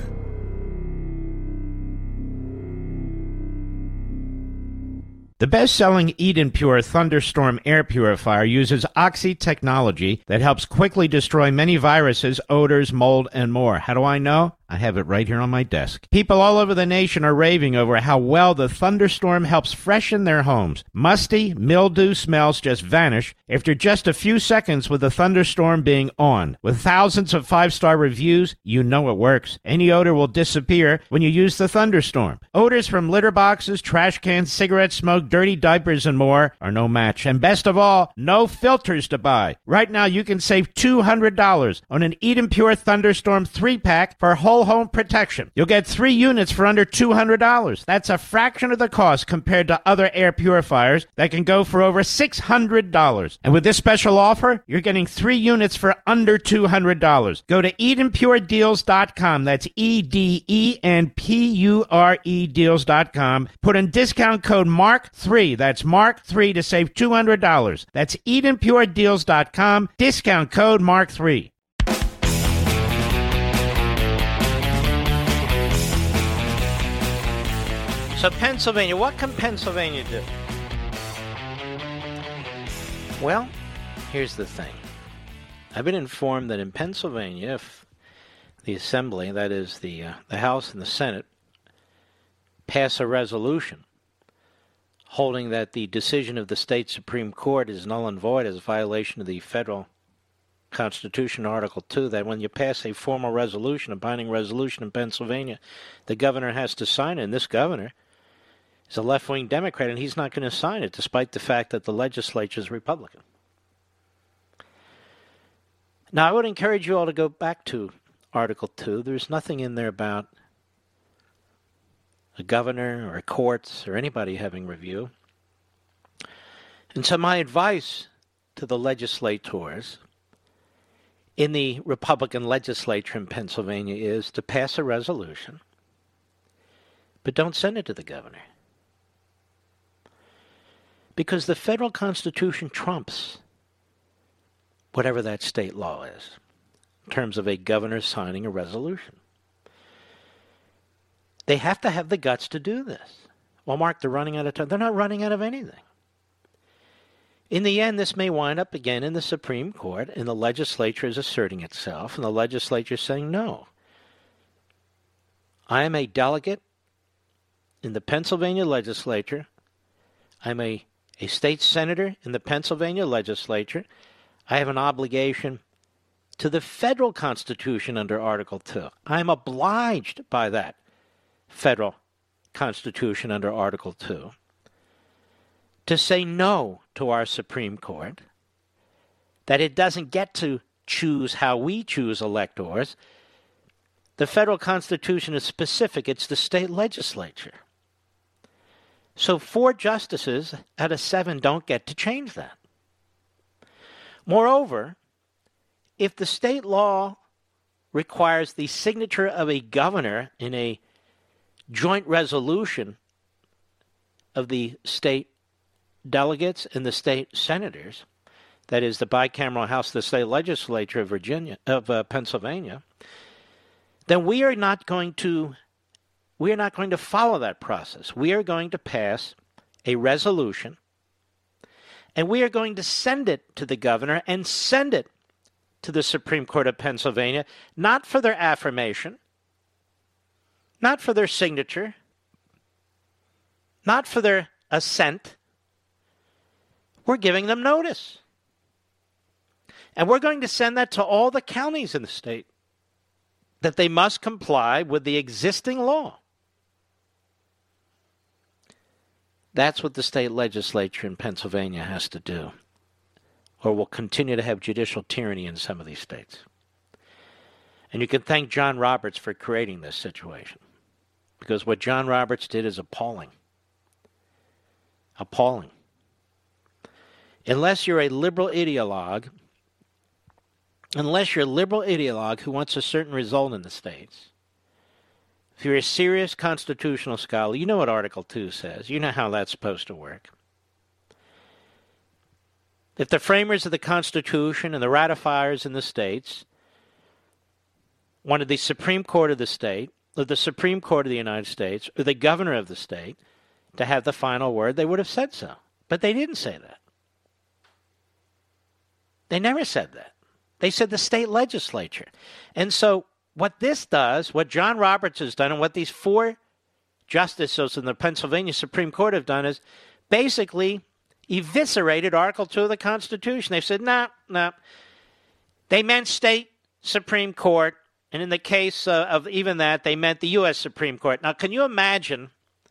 The best-selling Eden Pure Thunderstorm air purifier uses Oxy technology that helps quickly destroy many viruses, odors, mold, and more. How do I know? I have it right here on my desk. People all over the nation are raving over how well the thunderstorm helps freshen their homes. Musty, mildew smells just vanish after just a few seconds with the thunderstorm being on. With thousands of 5-star reviews, you know it works. Any odor will disappear when you use the thunderstorm. Odors from litter boxes, trash cans, cigarette smoke, dirty diapers, and more are no match. And best of all, no filters to buy. Right now, you can save $200 on an Eden Pure Thunderstorm 3-pack for whole home protection. You'll get 3 units for under $200. That's a fraction of the cost compared to other air purifiers that can go for over $600. And with this special offer, you're getting 3 units for under $200. Go to EdenPureDeals.com. That's EDENPURE deals.com. Put in discount code MARK3. That's MARK3 to save $200. That's EdenPureDeals.com. Discount code MARK3. So Pennsylvania, what can Pennsylvania do? Well, here's the thing. I've been informed that in Pennsylvania, if the Assembly, that is the House and the Senate, pass a resolution holding that the decision of the state Supreme Court is null and void as a violation of the federal Constitution, Article 2, that when you pass a formal resolution, a binding resolution in Pennsylvania, the governor has to sign it, and this governor is a left-wing Democrat, and he's not going to sign it, despite the fact that the legislature is Republican. Now, I would encourage you all to go back to Article 2. There's nothing in there about a governor or courts or anybody having review. And so my advice to the legislators in the Republican legislature in Pennsylvania is to pass a resolution, but don't send it to the governor. Because the federal Constitution trumps whatever that state law is in terms of a governor signing a resolution. They have to have the guts to do this. Well, Mark, they're running out of time. They're not running out of anything. In the end, this may wind up again in the Supreme Court, and the legislature is asserting itself, and the legislature is saying, no. I am a delegate in the Pennsylvania legislature. I'm a state senator in the Pennsylvania legislature. I have an obligation to the federal Constitution under Article 2. I'm obliged by that federal Constitution under Article 2 to say no to our Supreme Court, that it doesn't get to choose how we choose electors. The federal Constitution is specific. It's the state legislature. So 4 justices out of 7 don't get to change that. Moreover, if the state law requires the signature of a governor in a joint resolution of the state delegates and the state senators, that is the bicameral House, the state legislature of Pennsylvania, then we are not going to follow that process. We are going to pass a resolution, and we are going to send it to the governor and send it to the Supreme Court of Pennsylvania, not for their affirmation, not for their signature, not for their assent. We're giving them notice. And we're going to send that to all the counties in the state, that they must comply with the existing law. That's what the state legislature in Pennsylvania has to do, or we'll continue to have judicial tyranny in some of these states. And you can thank John Roberts for creating this situation, because what John Roberts did is appalling. Appalling. Unless you're a liberal ideologue who wants a certain result in the states, if you're a serious constitutional scholar, you know what Article 2 says. You know how that's supposed to work. If the framers of the Constitution and the ratifiers in the states wanted the Supreme Court of the state, or the Supreme Court of the United States, or the governor of the state to have the final word, they would have said so. But they didn't say that. They never said that. They said the state legislature. And so what this does, what John Roberts has done, and what these 4 justices in the Pennsylvania Supreme Court have done is basically eviscerated Article 2 of the Constitution. They've said, no. They meant state Supreme Court, and in the case of even that, they meant the U.S. Supreme Court. Now, can you imagine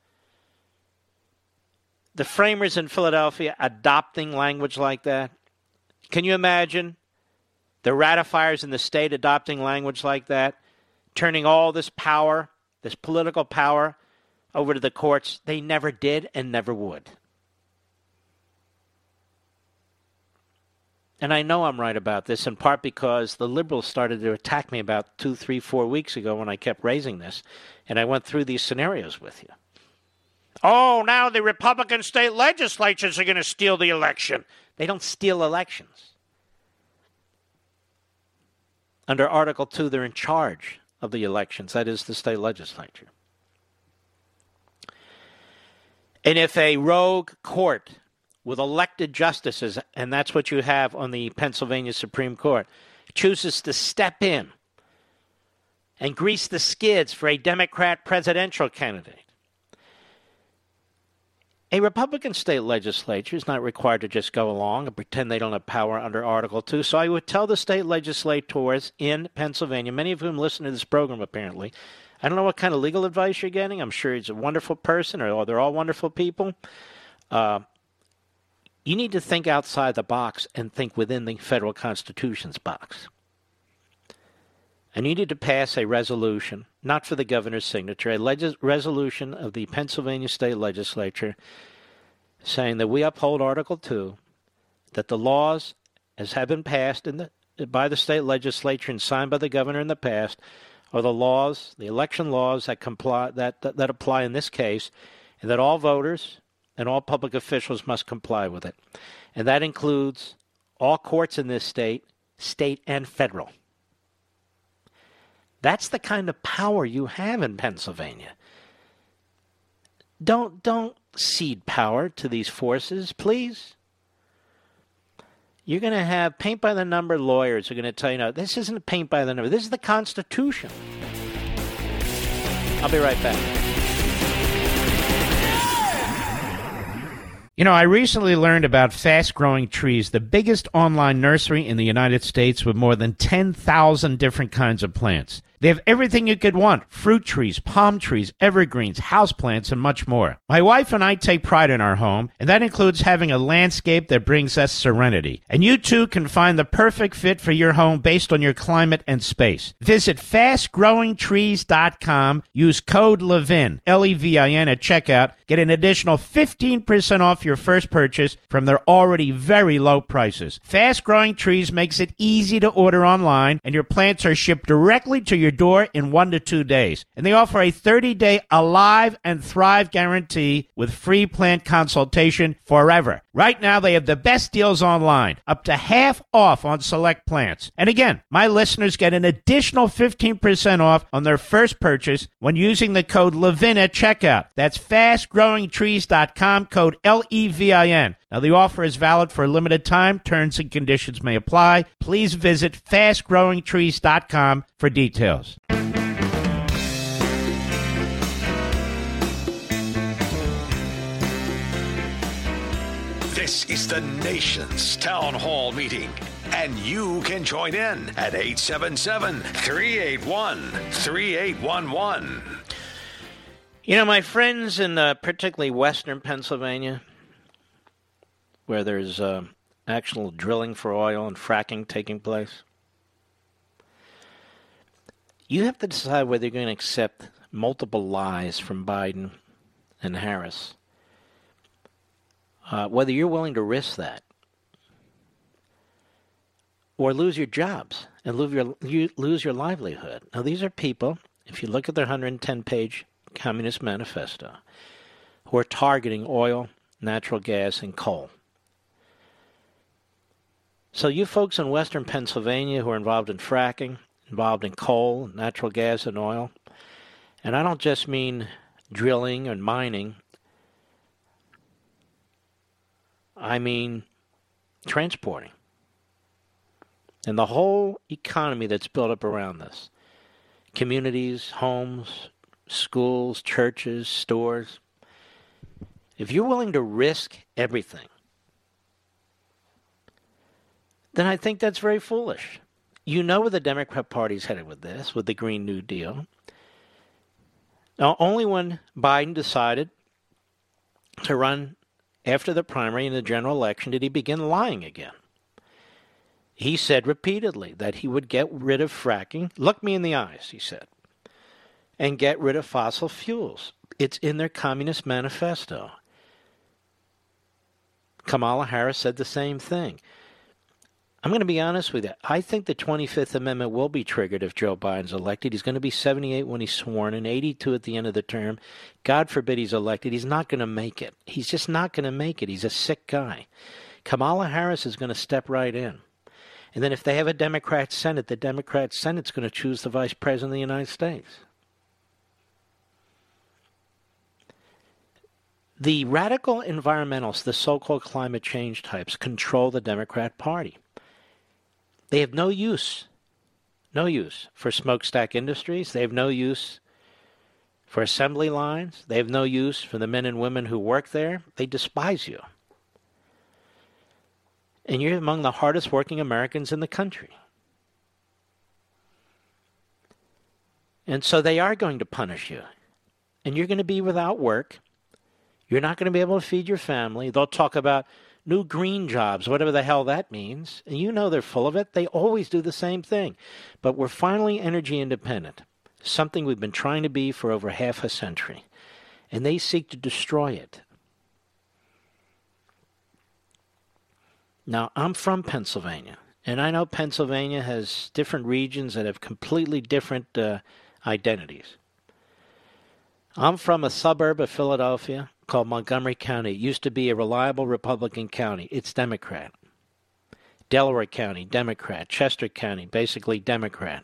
the framers in Philadelphia adopting language like that? Can you imagine the ratifiers in the state adopting language like that, turning all this power, this political power, over to the courts? They never did and never would. And I know I'm right about this, in part because the liberals started to attack me about 2, 3, 4 weeks ago when I kept raising this, and I went through these scenarios with you. Oh, now the Republican state legislatures are going to steal the election. They don't steal elections. Under Article 2, they're in charge of the elections. That is the state legislature. And if a rogue court with elected justices, and that's what you have on the Pennsylvania Supreme Court, chooses to step in and grease the skids for a Democrat presidential candidate, a Republican state legislature is not required to just go along and pretend they don't have power under Article 2. So I would tell the state legislators in Pennsylvania, many of whom listen to this program apparently, I don't know what kind of legal advice you're getting. I'm sure he's a wonderful person, or they're all wonderful people. You need to think outside the box and think within the federal Constitution's box. And you need to pass a resolution, not for the governor's signature, a resolution of the Pennsylvania State Legislature saying that we uphold Article 2, that the laws, as have been passed by the state legislature and signed by the governor in the past, are the laws, the election laws that apply in this case, and that all voters and all public officials must comply with it. And that includes all courts in this state, state and federal. That's the kind of power you have in Pennsylvania. Don't cede power to these forces, please. You're going to have paint-by-the-number lawyers who are going to tell you, no, this isn't paint-by-the-number. This is the Constitution. I'll be right back. You know, I recently learned about Fast Growing Trees, the biggest online nursery in the United States with more than 10,000 different kinds of plants. They have everything you could want: fruit trees, palm trees, evergreens, houseplants, and much more. My wife and I take pride in our home, and that includes having a landscape that brings us serenity. And you too can find the perfect fit for your home based on your climate and space. Visit fastgrowingtrees.com. Use code LEVIN, L-E-V-I-N, at checkout. Get an additional 15% off your first purchase from their already very low prices. Fast Growing Trees makes it easy to order online, and your plants are shipped directly to your door in 1 to 2 days. And they offer a 30-day Alive and Thrive guarantee with free plant consultation forever. Right now, they have the best deals online, up to half off on select plants. And again, my listeners get an additional 15% off on their first purchase when using the code LEVIN at checkout. That's fastgrowingtrees.com, code LEVIN. Now, the offer is valid for a limited time. Terms and conditions may apply. Please visit fastgrowingtrees.com for details. This is the nation's town hall meeting, and you can join in at 877-381-3811. You know, my friends in particularly western Pennsylvania, where there's actual drilling for oil and fracking taking place, you have to decide whether you're going to accept multiple lies from Biden and Harris, whether you're willing to risk that or lose your jobs and lose your livelihood. Now, these are people, if you look at their 110-page Communist Manifesto, who are targeting oil, natural gas, and coal. So you folks in western Pennsylvania who are involved in fracking, involved in coal, natural gas, and oil, and I don't just mean drilling and mining, I mean transporting, and the whole economy that's built up around this. communities, homes, schools, churches, stores. If you're willing to risk everything, then I think that's very foolish. You know where the Democrat Party's headed with this, with the Green New Deal. Now, only when Biden decided to run after the primary in the general election did he begin lying again. He said repeatedly that he would get rid of fracking. Look me in the eyes, he said, and get rid of fossil fuels. It's in their Communist Manifesto. Kamala Harris said the same thing. I'm going to be honest with you. I think the 25th Amendment will be triggered if Joe Biden's elected. He's going to be 78 when he's sworn in, 82 at the end of the term. God forbid he's elected. He's not going to make it. He's just not going to make it. He's a sick guy. Kamala Harris is going to step right in. And then if they have a Democrat Senate, the Democrat Senate's going to choose the Vice President of the United States. The radical environmentalists, the so-called climate change types, control the Democrat Party. They have no use for smokestack industries. They have no use for assembly lines. They have no use for the men and women who work there. They despise you. And you're among the hardest working Americans in the country. And so they are going to punish you. And you're going to be without work. You're not going to be able to feed your family. They'll talk about new green jobs, whatever the hell that means. And you know they're full of it. They always do the same thing. But we're finally energy independent, something we've been trying to be for over half a century. And they seek to destroy it. Now, I'm from Pennsylvania, and I know Pennsylvania has different regions that have completely different identities. I'm from a suburb of Philadelphia called Montgomery County. It used to be a reliable Republican county. It's Democrat. Delaware County, Democrat. Chester County, basically Democrat.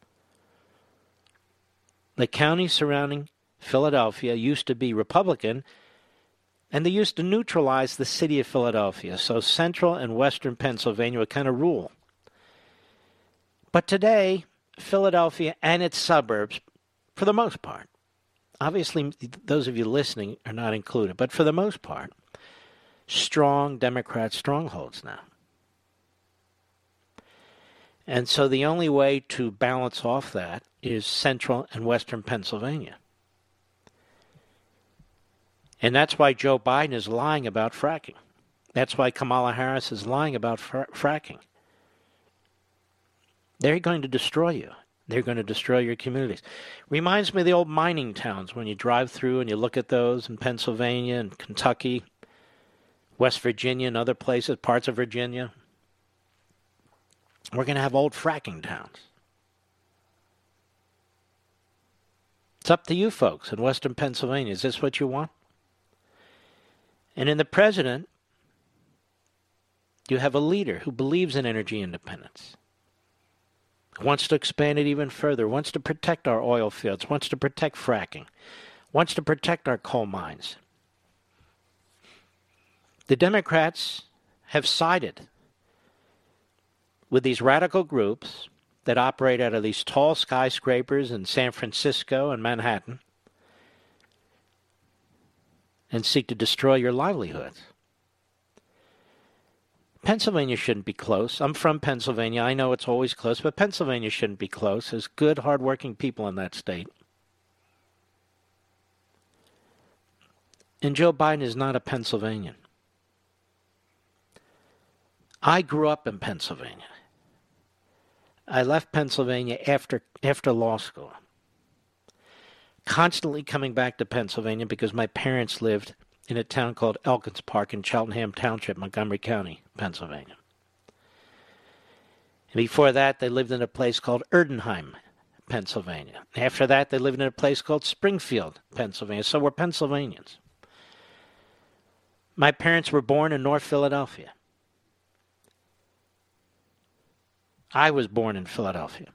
The county surrounding Philadelphia used to be Republican, and they used to neutralize the city of Philadelphia. So central and western Pennsylvania would kind of rule. But today, Philadelphia and its suburbs, for the most part, obviously those of you listening are not included, but for the most part, strong Democrat strongholds now. And so the only way to balance off that is central and western Pennsylvania. And that's why Joe Biden is lying about fracking. That's why Kamala Harris is lying about fracking. They're going to destroy you. They're going to destroy your communities. Reminds me of the old mining towns when you drive through and you look at those in Pennsylvania and Kentucky, West Virginia and other places, parts of Virginia. We're going to have old fracking towns. It's up to you folks in western Pennsylvania. Is this what you want? And in the president, you have a leader who believes in energy independence, wants to expand it even further, wants to protect our oil fields, wants to protect fracking, wants to protect our coal mines. The Democrats have sided with these radical groups that operate out of these tall skyscrapers in San Francisco and Manhattan and seek to destroy your livelihoods. Pennsylvania shouldn't be close. I'm from Pennsylvania. I know it's always close, but Pennsylvania shouldn't be close. There's good, hardworking people in that state. And Joe Biden is not a Pennsylvanian. I grew up in Pennsylvania. I left Pennsylvania after law school. Constantly coming back to Pennsylvania because my parents lived in a town called Elkins Park in Cheltenham Township, Montgomery County, Pennsylvania. And before that, they lived in a place called Erdenheim, Pennsylvania. After that, they lived in a place called Springfield, Pennsylvania. So we're Pennsylvanians. My parents were born in North Philadelphia. I was born in Philadelphia.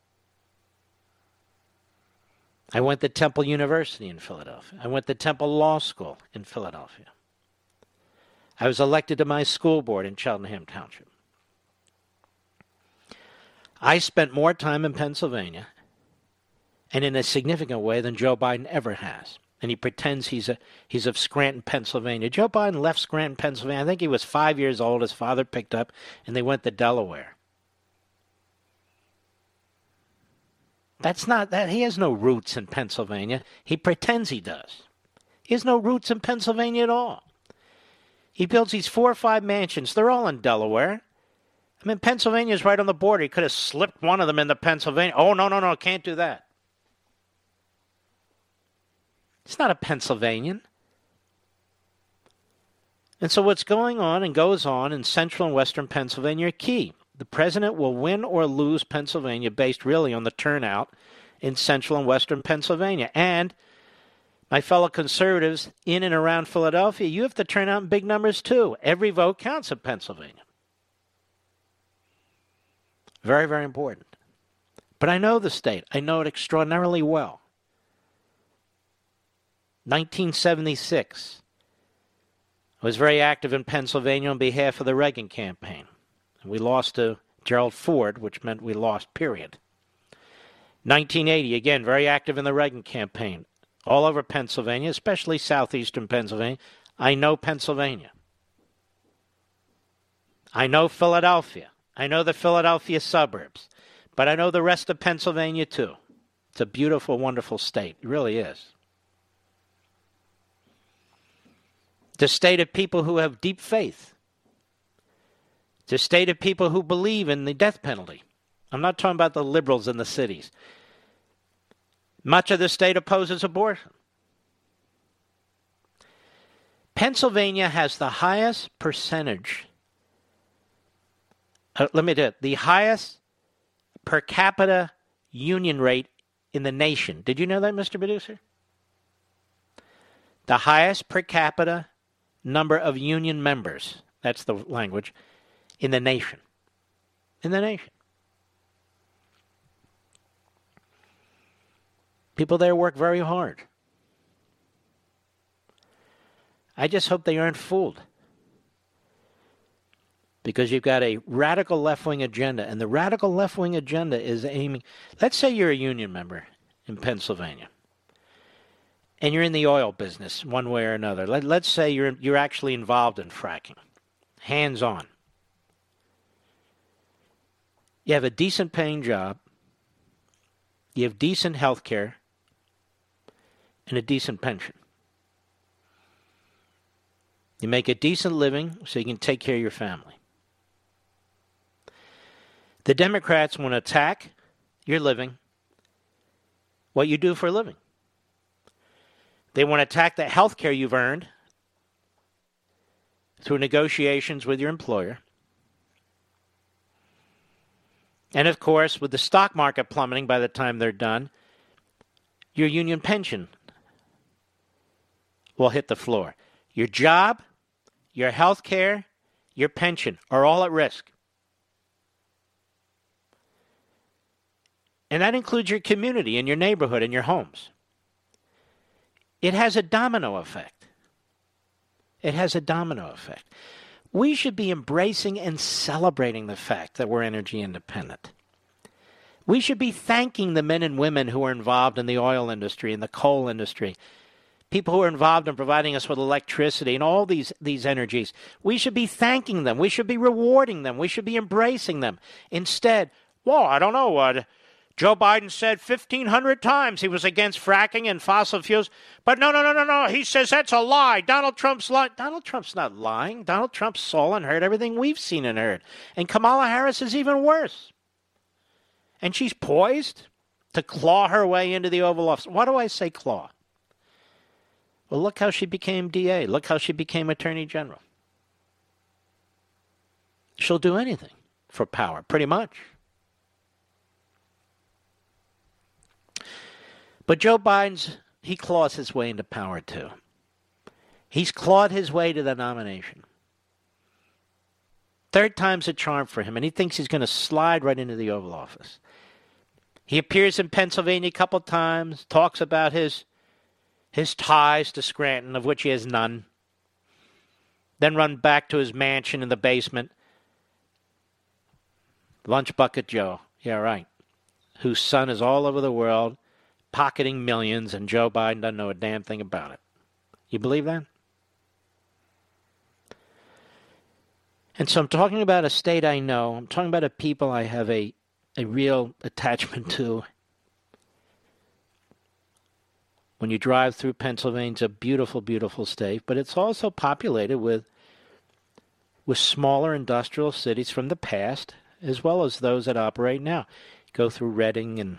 I went to Temple University in Philadelphia. I went to Temple Law School in Philadelphia. I was elected to my school board in Cheltenham Township. I spent more time in Pennsylvania and in a significant way than Joe Biden ever has. And he pretends he's of Scranton, Pennsylvania. Joe Biden left Scranton, Pennsylvania. I think he was 5 years old. His father picked up, and they went to Delaware. That's not that. He has no roots in Pennsylvania. He pretends he does. He has no roots in Pennsylvania at all. He builds these 4 or 5 mansions. They're all in Delaware. I mean, Pennsylvania's right on the border. He could have slipped one of them into Pennsylvania. Oh, no, can't do that. It's not a Pennsylvanian. And so what's going on and goes on in central and western Pennsylvania are key. The president will win or lose Pennsylvania based really on the turnout in central and western Pennsylvania. And my fellow conservatives in and around Philadelphia, you have to turn out in big numbers too. Every vote counts in Pennsylvania. Very, very important. But I know the state. I know it extraordinarily well. 1976, I was very active in Pennsylvania on behalf of the Reagan campaign. And we lost to Gerald Ford, which meant we lost, period. 1980, again, very active in the Reagan campaign. All over Pennsylvania, especially southeastern Pennsylvania. I know Pennsylvania. I know Philadelphia. I know the Philadelphia suburbs. But I know the rest of Pennsylvania, too. It's a beautiful, wonderful state. It really is. It's a state of people who have deep faith. It's a state of people who believe in the death penalty. I'm not talking about the liberals in the cities. Much of the state opposes abortion. Pennsylvania has the highest percentage, the highest per capita union rate in the nation. Did you know that, Mr. Producer? The highest per capita number of union members, that's the language, in the nation. In the nation. People there work very hard. I just hope they aren't fooled. Because you've got a radical left-wing agenda, and the radical left-wing agenda is aiming... Let's say you're a union member in Pennsylvania, and you're in the oil business one way or another. Let's say you're actually involved in fracking, hands-on. You have a decent-paying job, you have decent health care, and a decent pension. You make a decent living so you can take care of your family. The Democrats want to attack your living, what you do for a living. They want to attack the health care you've earned through negotiations with your employer. And, of course, with the stock market plummeting by the time they're done, your union pension will hit the floor. Your job, your health care, your pension are all at risk. And that includes your community and your neighborhood and your homes. It has a domino effect. It has a domino effect. We should be embracing and celebrating the fact that we're energy independent. We should be thanking the men and women who are involved in the oil industry and the coal industry, people who are involved in providing us with electricity and all these energies. We should be thanking them. We should be rewarding them. We should be embracing them. Instead, well, I don't know what... Joe Biden said 1,500 times he was against fracking and fossil fuels. But no. He says that's a lie. Donald Trump's lying. Donald Trump's not lying. Donald Trump saw and heard everything we've seen and heard. And Kamala Harris is even worse. And she's poised to claw her way into the Oval Office. Why do I say claw? Well, look how she became DA. Look how she became Attorney General. She'll do anything for power, pretty much. But Joe Biden's, he claws his way into power too. He's clawed his way to the nomination. Third time's a charm for him, and he thinks he's going to slide right into the Oval Office. He appears in Pennsylvania a couple times, talks about his ties to Scranton, of which he has none. Then run back to his mansion in the basement. Lunch Bucket Joe, yeah, right, whose son is all over the world, pocketing millions, and Joe Biden doesn't know a damn thing about it. You believe that? And so I'm talking about a state I know. I'm talking about a people I have a real attachment to. When you drive through Pennsylvania, it's a beautiful, beautiful state, but it's also populated with smaller industrial cities from the past, as well as those that operate now. Go through Reading and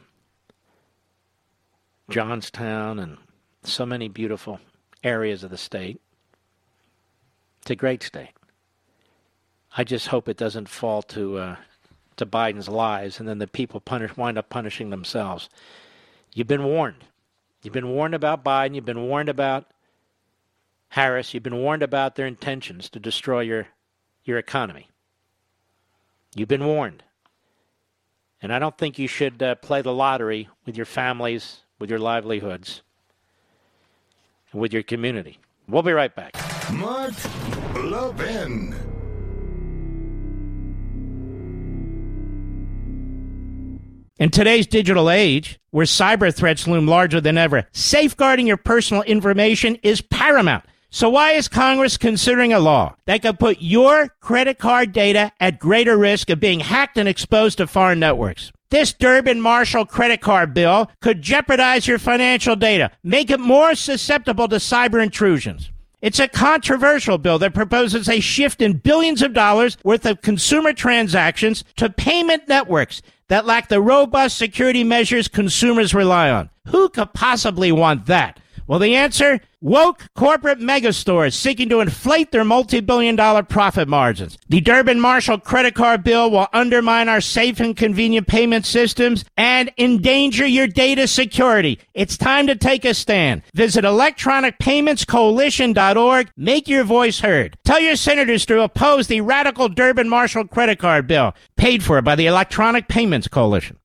Johnstown and so many beautiful areas of the state. It's a great state. I just hope it doesn't fall to Biden's lies, and then the people wind up punishing themselves. You've been warned. You've been warned about Biden. You've been warned about Harris. You've been warned about their intentions to destroy your economy. You've been warned. And I don't think you should play the lottery with your families, with your livelihoods, and with your community. We'll be right back. Mark Levin. In today's digital age, where cyber threats loom larger than ever, safeguarding your personal information is paramount. So why is Congress considering a law that could put your credit card data at greater risk of being hacked and exposed to foreign networks? This Durbin-Marshall credit card bill could jeopardize your financial data, make it more susceptible to cyber intrusions. It's a controversial bill that proposes a shift in billions of dollars worth of consumer transactions to payment networks that lack the robust security measures consumers rely on. Who could possibly want that? Well, the answer? Woke corporate megastores seeking to inflate their multi-billion-dollar profit margins. The Durbin-Marshall credit card bill will undermine our safe and convenient payment systems and endanger your data security. It's time to take a stand. Visit electronicpaymentscoalition.org. Make your voice heard. Tell your senators to oppose the radical Durbin-Marshall credit card bill, paid for by the Electronic Payments Coalition.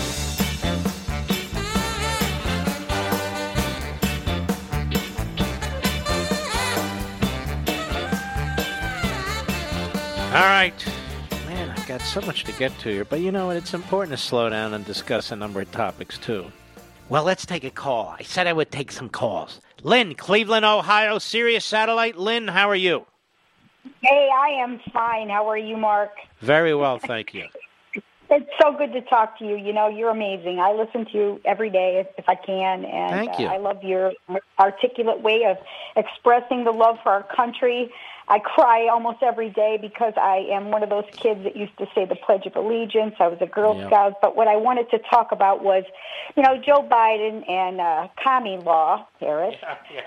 All right. Man, I've got so much to get to here. But you know what? It's important to slow down and discuss a number of topics, too. Well, let's take a call. I said I would take some calls. Lynn, Cleveland, Ohio, Sirius Satellite. Lynn, how are you? Hey, I am fine. How are you, Mark? Very well, thank you. It's so good to talk to you. You know, you're amazing. I listen to you every day if I can. And thank you. I love your articulate way of expressing the love for our country. I cry almost every day because I am one of those kids that used to say the Pledge of Allegiance. I was a Girl Scout. But what I wanted to talk about was, you know, Joe Biden and commie law, Harris.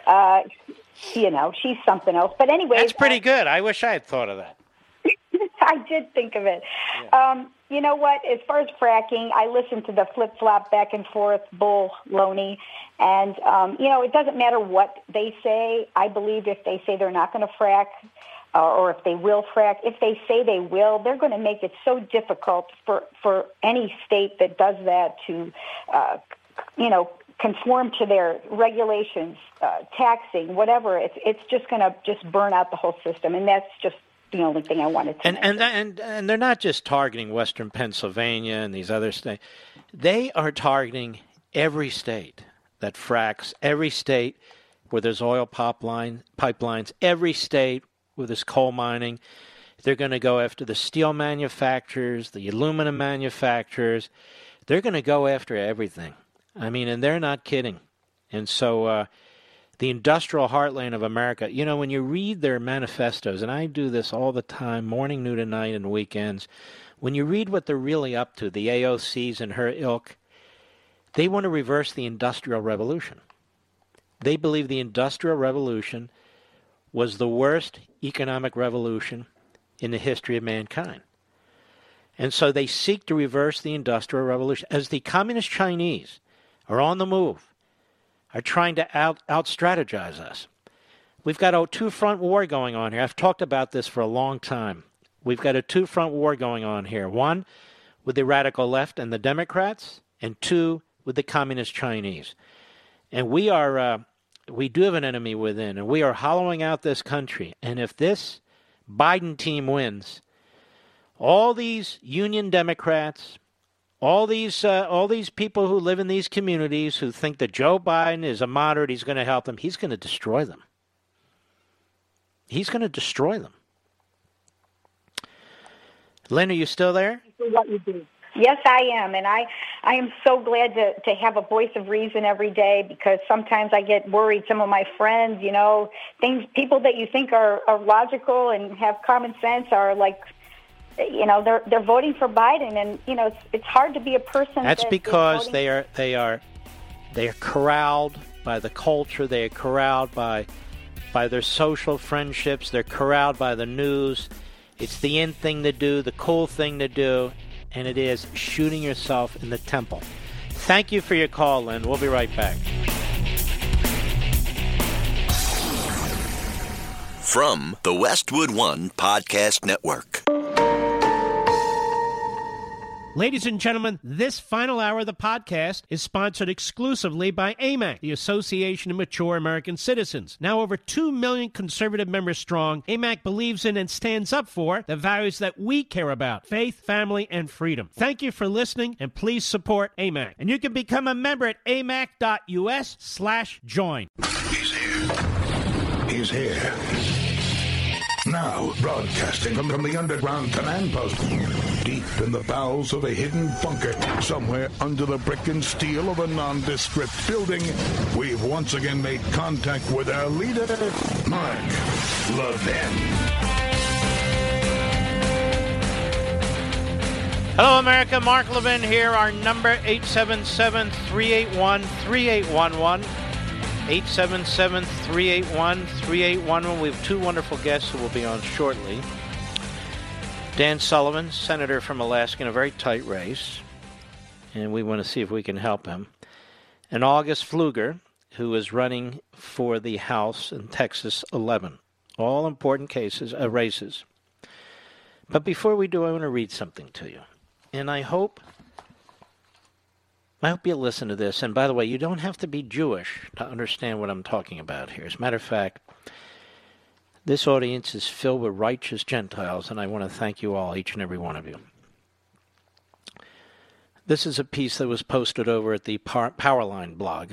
You know, she's something else. But anyway. That's pretty good. I wish I had thought of that. I did think of it. Yeah. You know what? As far as fracking, I listen to the flip-flop back and forth bull loney. And, you know, it doesn't matter what they say. I believe if they say they're not going to frack or if they will frack, if they say they will, they're going to make it so difficult for any state that does that to, you know, conform to their regulations, taxing, whatever. It's just going to just burn out the whole system. And that's just the only thing I wanted to mention. And they're not just targeting Western Pennsylvania and these other states. They are targeting every state that fracks, every state where there's oil pipelines, every state where there's coal mining. They're going to go after the steel manufacturers, the aluminum manufacturers. They're going to go after everything. I mean, and they're not kidding. And so the industrial heartland of America, you know, when you read their manifestos, and I do this all the time, morning, noon, and night, and weekends, when you read what they're really up to, the AOCs and her ilk, they want to reverse the Industrial Revolution. They believe the Industrial Revolution was the worst economic revolution in the history of mankind. And so they seek to reverse the Industrial Revolution. As the Communist Chinese are on the move, are trying to out-strategize us. We've got a two-front war going on here. I've talked about this for a long time. We've got a two-front war going on here. One, with the radical left and the Democrats, and two, with the Communist Chinese. And we do have an enemy within, and we are hollowing out this country. And if this Biden team wins, all these Union Democrats, All these people who live in these communities who think that Joe Biden is a moderate, he's going to help them, he's going to destroy them. He's going to destroy them. Lynn, are you still there? For what you do. Yes, I am, and I am so glad to have a voice of reason every day, because sometimes I get worried. Some of my friends, people that you think are logical and have common sense are like, they're voting for Biden, and it's hard to be a person. That's because they are corralled by the culture. They are corralled by their social friendships. They're corralled by the news. It's the in thing to do, the cool thing to do, and it is shooting yourself in the temple. Thank you for your call, Lynn. We'll be right back. From the Westwood One Podcast Network. Ladies and gentlemen, this final hour of the podcast is sponsored exclusively by AMAC, the Association of Mature American Citizens. Now over 2 million conservative members strong, AMAC believes in and stands up for the values that we care about: faith, family, and freedom. Thank you for listening, and please support AMAC. And you can become a member at amac.us/join. He's here. He's here. Now, broadcasting from the underground command post, deep in the bowels of a hidden bunker, somewhere under the brick and steel of a nondescript building, we've once again made contact with our leader, Mark Levin. Hello, America. Mark Levin here. Our number, 877-381-3811. 877-381-3811. We have two wonderful guests who will be on shortly. Dan Sullivan, senator from Alaska, in a very tight race, and we want to see if we can help him. And August Pfluger, who is running for the House in Texas 11. All important races. But before we do, I want to read something to you. And I hope you listen to this. And by the way, you don't have to be Jewish to understand what I'm talking about here. As a matter of fact, this audience is filled with righteous Gentiles, and I want to thank you all, each and every one of you. This is a piece that was posted over at the Powerline blog.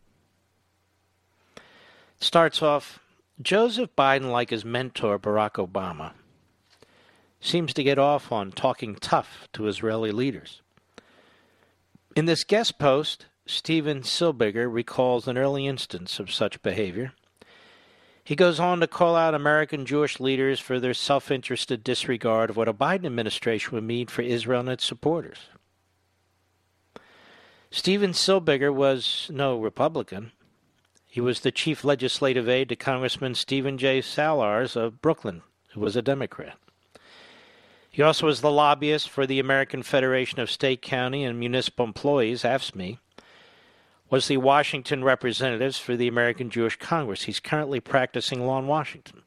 It starts off, Joseph Biden, like his mentor Barack Obama, seems to get off on talking tough to Israeli leaders. In this guest post, Steven Silberger recalls an early instance of such behavior. He goes on to call out American Jewish leaders for their self-interested disregard of what a Biden administration would mean for Israel and its supporters. Steven Silberger was no Republican. He was the chief legislative aide to Congressman Stephen J. Salars of Brooklyn, who was a Democrat. He also was the lobbyist for the American Federation of State, County, and Municipal Employees, AFSCME, was the Washington representatives for the American Jewish Congress. He's currently practicing law in Washington.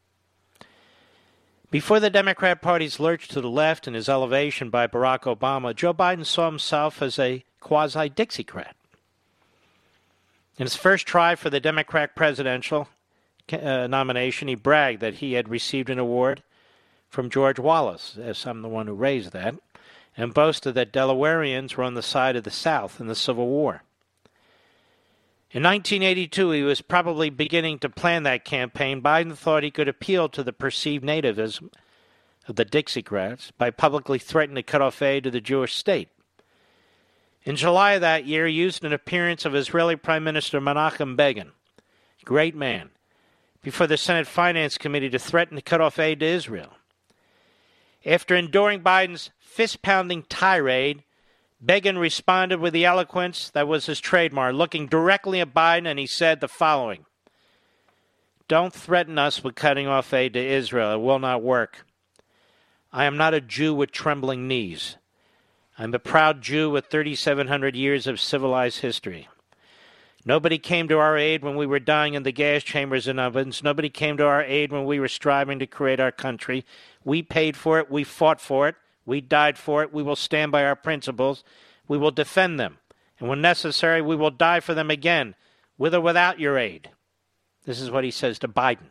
Before the Democrat Party's lurch to the left and his elevation by Barack Obama, Joe Biden saw himself as a quasi-Dixiecrat. In his first try for the Democrat presidential nomination, he bragged that he had received an award from George Wallace, as I'm the one who raised that, and boasted that Delawareans were on the side of the South in the Civil War. In 1982, he was probably beginning to plan that campaign. Biden thought he could appeal to the perceived nativism of the Dixiecrats by publicly threatening to cut off aid to the Jewish state. In July of that year, he used an appearance of Israeli Prime Minister Menachem Begin, great man, before the Senate Finance Committee to threaten to cut off aid to Israel. After enduring Biden's fist-pounding tirade, Begin responded with the eloquence that was his trademark, looking directly at Biden, and he said the following: "Don't threaten us with cutting off aid to Israel. It will not work. I am not a Jew with trembling knees. I'm a proud Jew with 3,700 years of civilized history. Nobody came to our aid when we were dying in the gas chambers and ovens. Nobody came to our aid when we were striving to create our country. We paid for it. We fought for it. We died for it. We will stand by our principles. We will defend them. And when necessary, we will die for them again, with or without your aid." This is what he says to Biden.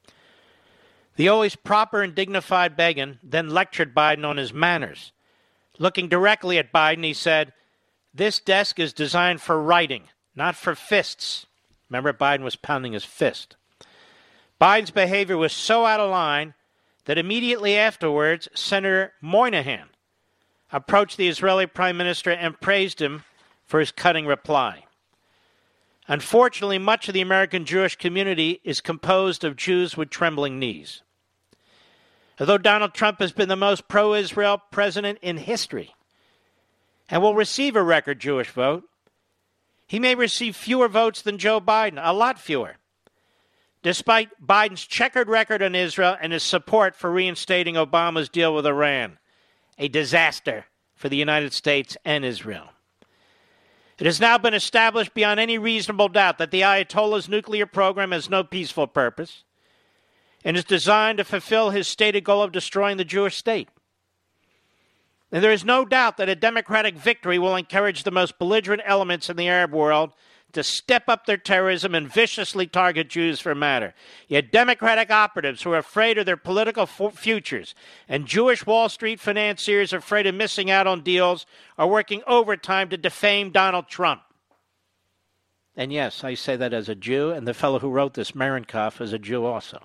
The always proper and dignified Begin then lectured Biden on his manners, Looking directly at Biden, he said, "This desk is designed for writing, not for fists." Remember, Biden was pounding his fist. Biden's behavior was so out of line that immediately afterwards, Senator Moynihan approached the Israeli prime minister and praised him for his cutting reply. Unfortunately, much of the American Jewish community is composed of Jews with trembling knees. Although Donald Trump has been the most pro-Israel president in history and will receive a record Jewish vote, he may receive fewer votes than Joe Biden, a lot fewer, despite Biden's checkered record on Israel and his support for reinstating Obama's deal with Iran, a disaster for the United States and Israel. It has now been established beyond any reasonable doubt that the Ayatollah's nuclear program has no peaceful purpose and is designed to fulfill his stated goal of destroying the Jewish state. And there is no doubt that a Democratic victory will encourage the most belligerent elements in the Arab world to step up their terrorism and viciously target Jews for matter. Yet Democratic operatives who are afraid of their political futures and Jewish Wall Street financiers afraid of missing out on deals are working overtime to defame Donald Trump. And yes, I say that as a Jew, and the fellow who wrote this, Marenkov, is a Jew also.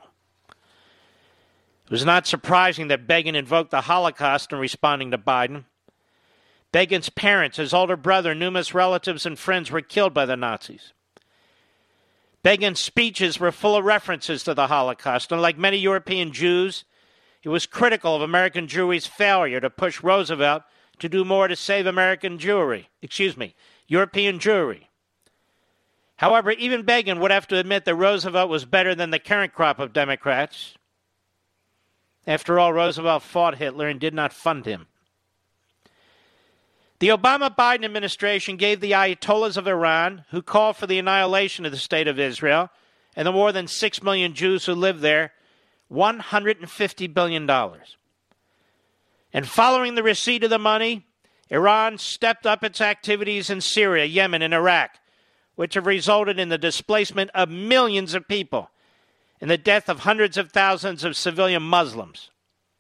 It was not surprising that Begin invoked the Holocaust in responding to Biden. Begin's parents, his older brother, numerous relatives and friends were killed by the Nazis. Begin's speeches were full of references to the Holocaust, and like many European Jews, he was critical of American Jewry's failure to push Roosevelt to do more to save European Jewry. However, even Begin would have to admit that Roosevelt was better than the current crop of Democrats. After all, Roosevelt fought Hitler and did not fund him. The Obama-Biden administration gave the Ayatollahs of Iran, who called for the annihilation of the State of Israel and the more than 6 million Jews who live there, $150 billion. And following the receipt of the money, Iran stepped up its activities in Syria, Yemen, and Iraq, which have resulted in the displacement of millions of people and the death of hundreds of thousands of civilian Muslims.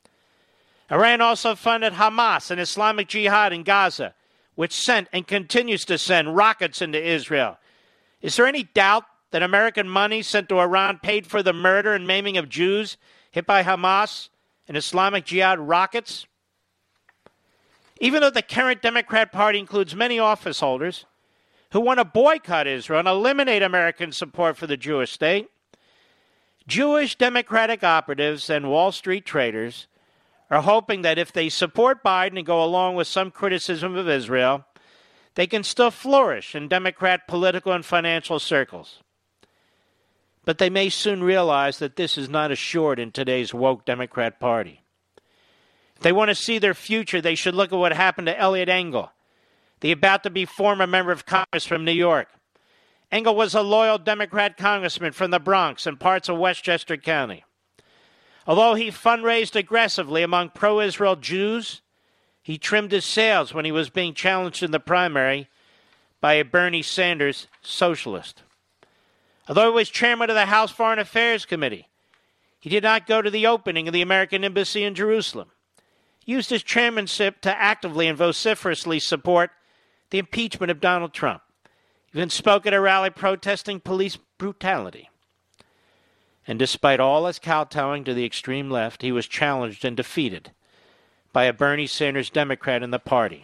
Iran also funded Hamas and Islamic Jihad in Gaza, which sent and continues to send rockets into Israel. Is there any doubt that American money sent to Iran paid for the murder and maiming of Jews hit by Hamas and Islamic Jihad rockets? Even though the current Democrat Party includes many office holders who want to boycott Israel and eliminate American support for the Jewish state, Jewish Democratic operatives and Wall Street traders are hoping that if they support Biden and go along with some criticism of Israel, they can still flourish in Democrat political and financial circles. But they may soon realize that this is not assured in today's woke Democrat Party. If they want to see their future, they should look at what happened to Eliot Engel, the about-to-be former member of Congress from New York. Engel was a loyal Democrat congressman from the Bronx and parts of Westchester County. Although he fundraised aggressively among pro-Israel Jews, he trimmed his sails when he was being challenged in the primary by a Bernie Sanders socialist. Although he was chairman of the House Foreign Affairs Committee, he did not go to the opening of the American Embassy in Jerusalem. He used his chairmanship to actively and vociferously support the impeachment of Donald Trump. He even spoke at a rally protesting police brutality. And despite all his kowtowing to the extreme left, he was challenged and defeated by a Bernie Sanders Democrat in the party.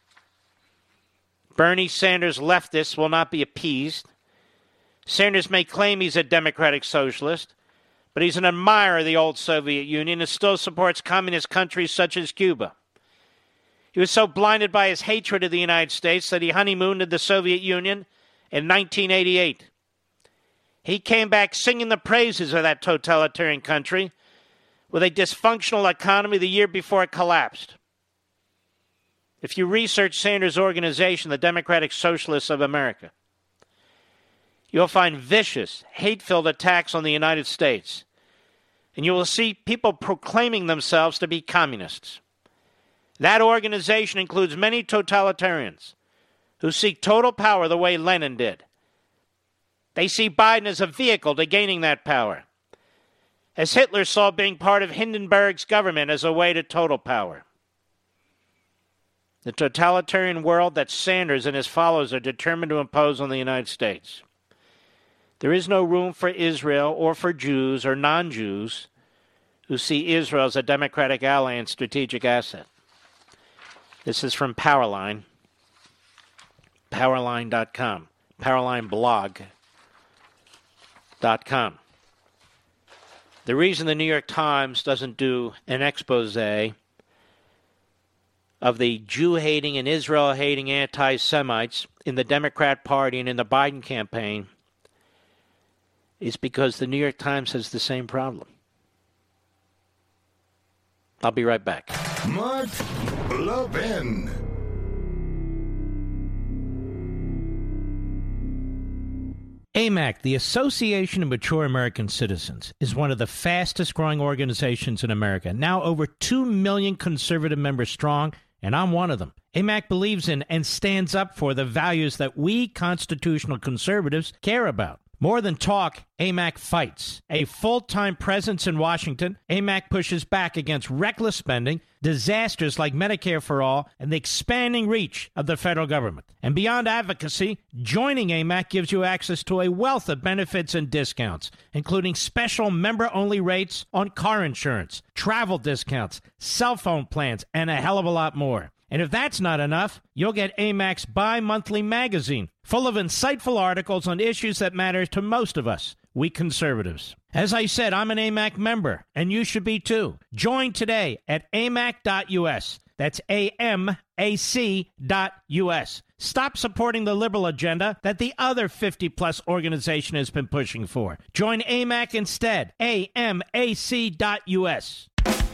Bernie Sanders leftists will not be appeased. Sanders may claim he's a democratic socialist, but he's an admirer of the old Soviet Union and still supports communist countries such as Cuba. He was so blinded by his hatred of the United States that he honeymooned in the Soviet Union in 1988. He came back singing the praises of that totalitarian country with a dysfunctional economy the year before it collapsed. If you research Sanders' organization, the Democratic Socialists of America, you'll find vicious, hate-filled attacks on the United States, and you will see people proclaiming themselves to be communists. That organization includes many totalitarians who seek total power the way Lenin did. They see Biden as a vehicle to gaining that power, as Hitler saw being part of Hindenburg's government as a way to total power. the totalitarian world that Sanders and his followers are determined to impose on the United States. There is no room for Israel or for Jews or non-Jews who see Israel as a democratic ally and strategic asset. This is from Powerline, powerline.com, powerlineblog.com. The reason the New York Times doesn't do an expose of the Jew-hating and Israel-hating anti-Semites in the Democrat Party and in the Biden campaign is because the New York Times has the same problem. I'll be right back. Mark Levin. AMAC, the Association of Mature American Citizens, is one of the fastest growing organizations in America, now over 2 million conservative members strong, and I'm one of them. AMAC believes in and stands up for the values that we constitutional conservatives care about. More than talk, AMAC fights. A full-time presence in Washington, AMAC pushes back against reckless spending, disasters like Medicare for All, and the expanding reach of the federal government. And beyond advocacy, joining AMAC gives you access to a wealth of benefits and discounts, including special member-only rates on car insurance, travel discounts, cell phone plans, and a hell of a lot more. And if that's not enough, you'll get AMAC's bi-monthly magazine, full of insightful articles on issues that matter to most of us, we conservatives. As I said, I'm an AMAC member, and you should be too. Join today at amac.us. That's AMAC.us. Stop supporting the liberal agenda that the other 50-plus organization has been pushing for. Join AMAC instead. AMAC.us.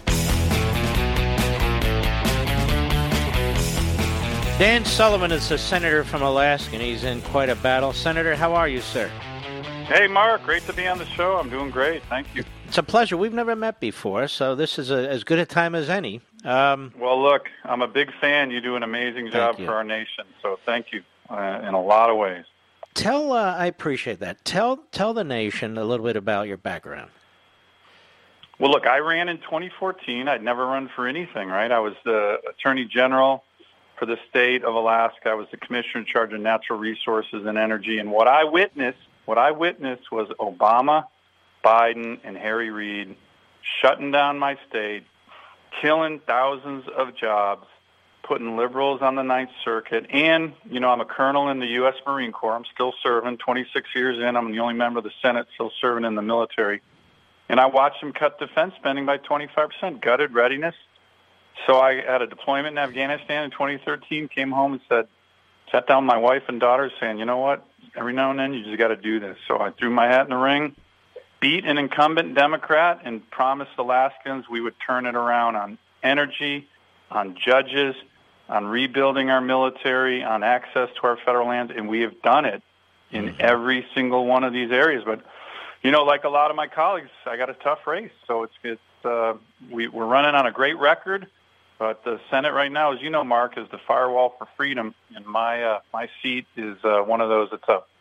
Dan Sullivan is the senator from Alaska, and he's in quite a battle. Senator, how are you, sir? Hey, Mark. Great to be on the show. I'm doing great. Thank you. It's a pleasure. We've never met before, so this is as good a time as any. Well, look, I'm a big fan. You do an amazing job for our nation, so thank you in a lot of ways. I appreciate that. Tell the nation a little bit about your background. Well, look, I ran in 2014. I'd never run for anything, right? I was the Attorney General for the state of Alaska. I was the commissioner in charge of natural resources and energy. And what I witnessed was Obama, Biden, and Harry Reid shutting down my state, killing thousands of jobs, putting liberals on the Ninth Circuit. And, you know, I'm a colonel in the U.S. Marine Corps. I'm still serving 26 years in. I'm the only member of the Senate still serving in the military. And I watched them cut defense spending by 25%, gutted readiness. So I had a deployment in Afghanistan in 2013, came home and sat down with my wife and daughter saying, you know what, every now and then you just got to do this. So I threw my hat in the ring, beat an incumbent Democrat, and promised Alaskans we would turn it around on energy, on judges, on rebuilding our military, on access to our federal lands, and we have done it in every single one of these areas. But, you know, like a lot of my colleagues, I got a tough race. So we're running on a great record. But the Senate right now, as you know, Mark, is the firewall for freedom, and my seat is one of those that's up.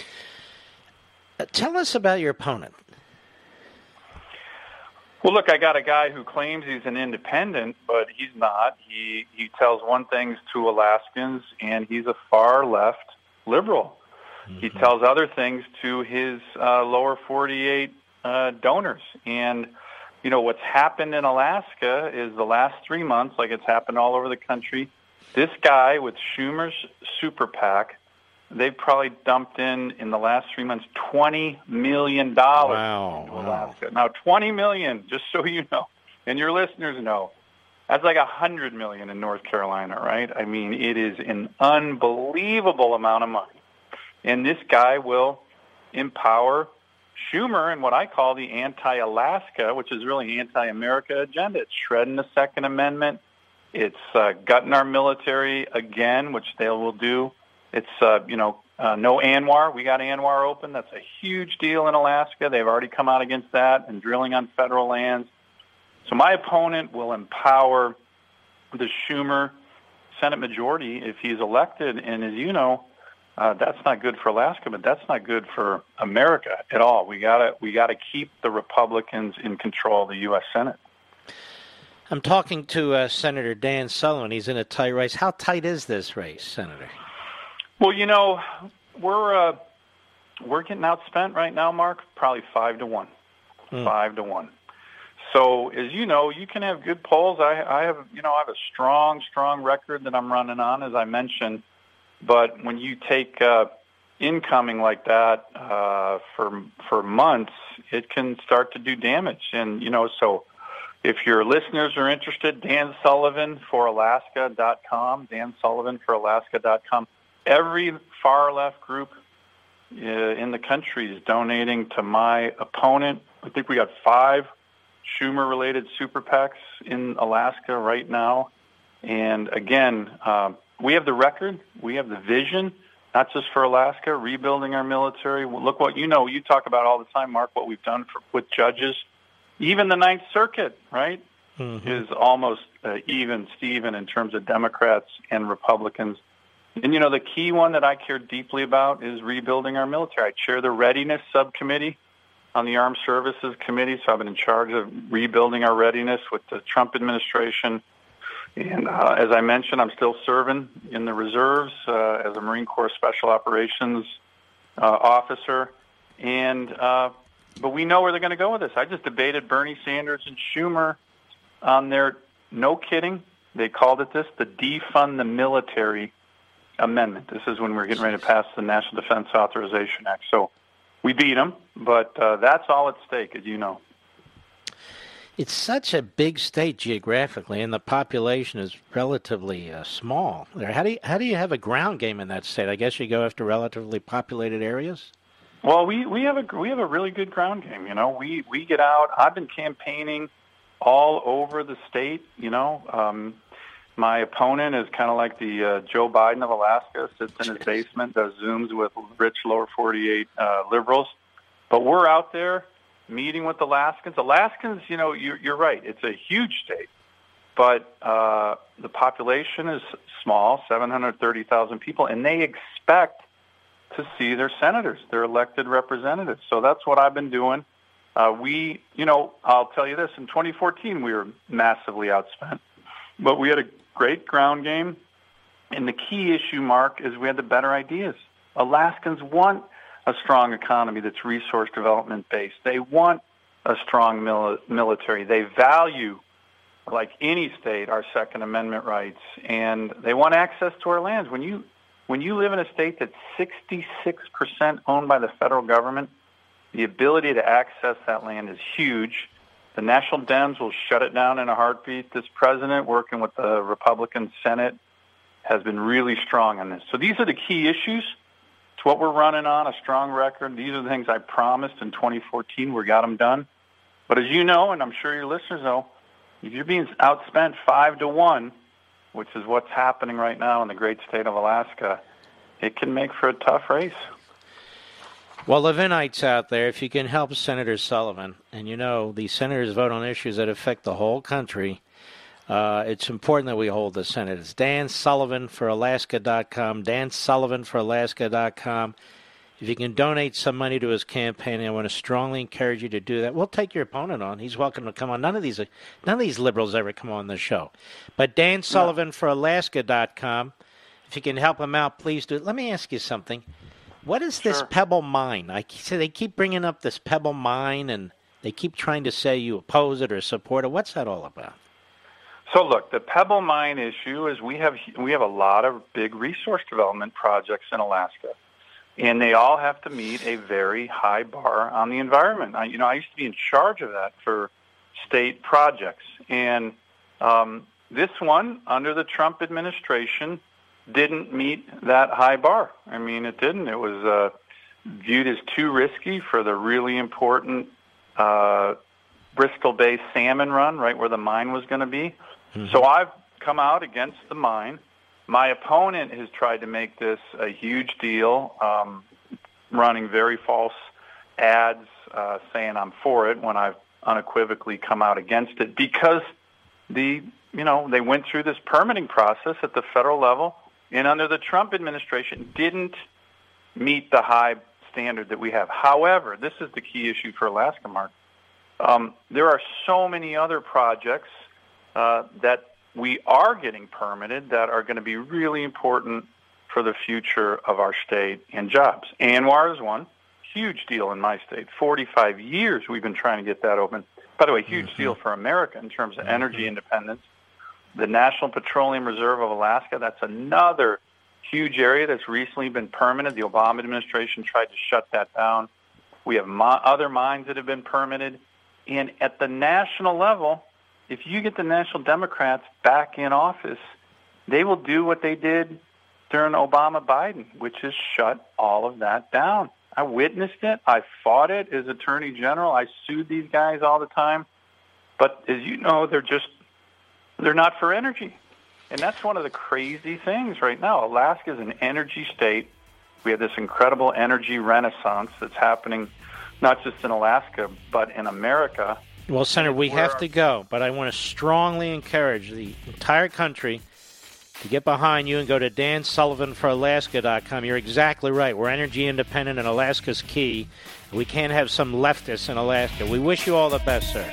Tell us about your opponent. Well, look, I got a guy who claims he's an independent, but he's not. He tells one thing to Alaskans, and he's a far-left liberal. Mm-hmm. He tells other things to his lower 48 donors. And you know, what's happened in Alaska is the last 3 months, like it's happened all over the country, this guy with Schumer's super PAC, they've probably dumped in the last 3 months $20 million into Alaska. Now, $20 million, just so you know, and your listeners know, that's like $100 million in North Carolina, right? I mean, it is an unbelievable amount of money. And this guy will empower Schumer and what I call the anti-Alaska, which is really anti-America agenda. It's shredding the Second Amendment. It's gutting our military again, which they will do. It's, no ANWR. We got ANWR open. That's a huge deal in Alaska. They've already come out against that and drilling on federal lands. So my opponent will empower the Schumer Senate majority if he's elected. And as you know, that's not good for Alaska, but that's not good for America at all. We gotta keep the Republicans in control of the U.S. Senate. I'm talking to Senator Dan Sullivan. He's in a tight race. How tight is this race, Senator? Well, we're getting outspent right now, Mark. Probably 5-1. 5-1. So, as you know, you can have good polls. I have a strong record that I'm running on, as I mentioned. But when you take incoming like that for months, it can start to do damage. And so if your listeners are interested, DanSullivanForAlaska.com, DanSullivanForAlaska.com. Every far left group in the country is donating to my opponent. I think we got 5 Schumer-related super PACs in Alaska right now. And again, we have the record, we have the vision, not just for Alaska, rebuilding our military. Look what you talk about all the time, Mark, what we've done with judges. Even the Ninth Circuit, right, is almost even, Steven, in terms of Democrats and Republicans. And, the key one that I care deeply about is rebuilding our military. I chair the Readiness Subcommittee on the Armed Services Committee, so I've been in charge of rebuilding our readiness with the Trump administration. And as I mentioned, I'm still serving in the reserves as a Marine Corps Special Operations officer. And but we know where they're going to go with this. I just debated Bernie Sanders and Schumer on their, no kidding, they called it this, the Defund the Military Amendment. This is when we're getting ready to pass the National Defense Authorization Act. So we beat them, but that's all at stake, as you know. It's such a big state geographically, and the population is relatively small. How do you have a ground game in that state? I guess you go after relatively populated areas. Well, we have a really good ground game. We get out. I've been campaigning all over the state. My opponent is kind of like the Joe Biden of Alaska, sits in his basement, does Zooms with rich lower 48 liberals. But we're out there meeting with Alaskans. Alaskans, you're right. It's a huge state. But the population is small, 730,000 people, and they expect to see their senators, their elected representatives. So that's what I've been doing. I'll tell you this, in 2014 we were massively outspent. But we had a great ground game. And the key issue, Mark, is we had the better ideas. Alaskans want a strong economy that's resource development based. They want a strong military. They value, like any state, our Second Amendment rights, and they want access to our lands. When you live in a state that's 66% owned by the federal government, the ability to access that land is huge. The National Dems will shut it down in a heartbeat. This president, working with the Republican Senate, has been really strong on this. So these are the key issues. It's what we're running on, a strong record. These are the things I promised in 2014. We got them done. But as you know, and I'm sure your listeners know, if you're being outspent 5-1, which is what's happening right now in the great state of Alaska, it can make for a tough race. Well, Levinites out there, if you can help Senator Sullivan, and these senators vote on issues that affect the whole country, it's important that we hold the Senate. It's DanSullivanForAlaska.com, DanSullivanForAlaska.com. If you can donate some money to his campaign, I want to strongly encourage you to do that. We'll take your opponent on. He's welcome to come on. None of these liberals ever come on the show. But DanSullivanForAlaska.com, if you can help him out, please do. Let me ask you something. What is this Pebble Mine? They keep bringing up this Pebble Mine, and they keep trying to say you oppose it or support it. What's that all about? So look, the Pebble Mine issue is we have a lot of big resource development projects in Alaska, and they all have to meet a very high bar on the environment. I used to be in charge of that for state projects, and this one under the Trump administration didn't meet that high bar. I mean, it didn't. It was viewed as too risky for the really important Bristol Bay salmon run, right where the mine was going to be. Mm-hmm. So I've come out against the mine. My opponent has tried to make this a huge deal, running very false ads saying I'm for it when I've unequivocally come out against it because they went through this permitting process at the federal level and under the Trump administration didn't meet the high standard that we have. However, this is the key issue for Alaska, Mark. There are so many other projects that we are getting permitted that are going to be really important for the future of our state and jobs. ANWR is one. Huge deal in my state. 45 years we've been trying to get that open. By the way, huge deal for America in terms of energy independence. The National Petroleum Reserve of Alaska, that's another huge area that's recently been permitted. The Obama administration tried to shut that down. We have other mines that have been permitted. And at the national level, if you get the National Democrats back in office, they will do what they did during Obama-Biden, which is shut all of that down. I witnessed it. I fought it as Attorney General. I sued these guys all the time. But as you know, they're not for energy. And that's one of the crazy things right now. Alaska is an energy state. We have this incredible energy renaissance that's happening not just in Alaska, but in America. Well, Senator, we have to go, but I want to strongly encourage the entire country to get behind you and go to DanSullivanForAlaska.com. You're exactly right. We're energy independent, and Alaska's key. We can't have some leftists in Alaska. We wish you all the best, sir.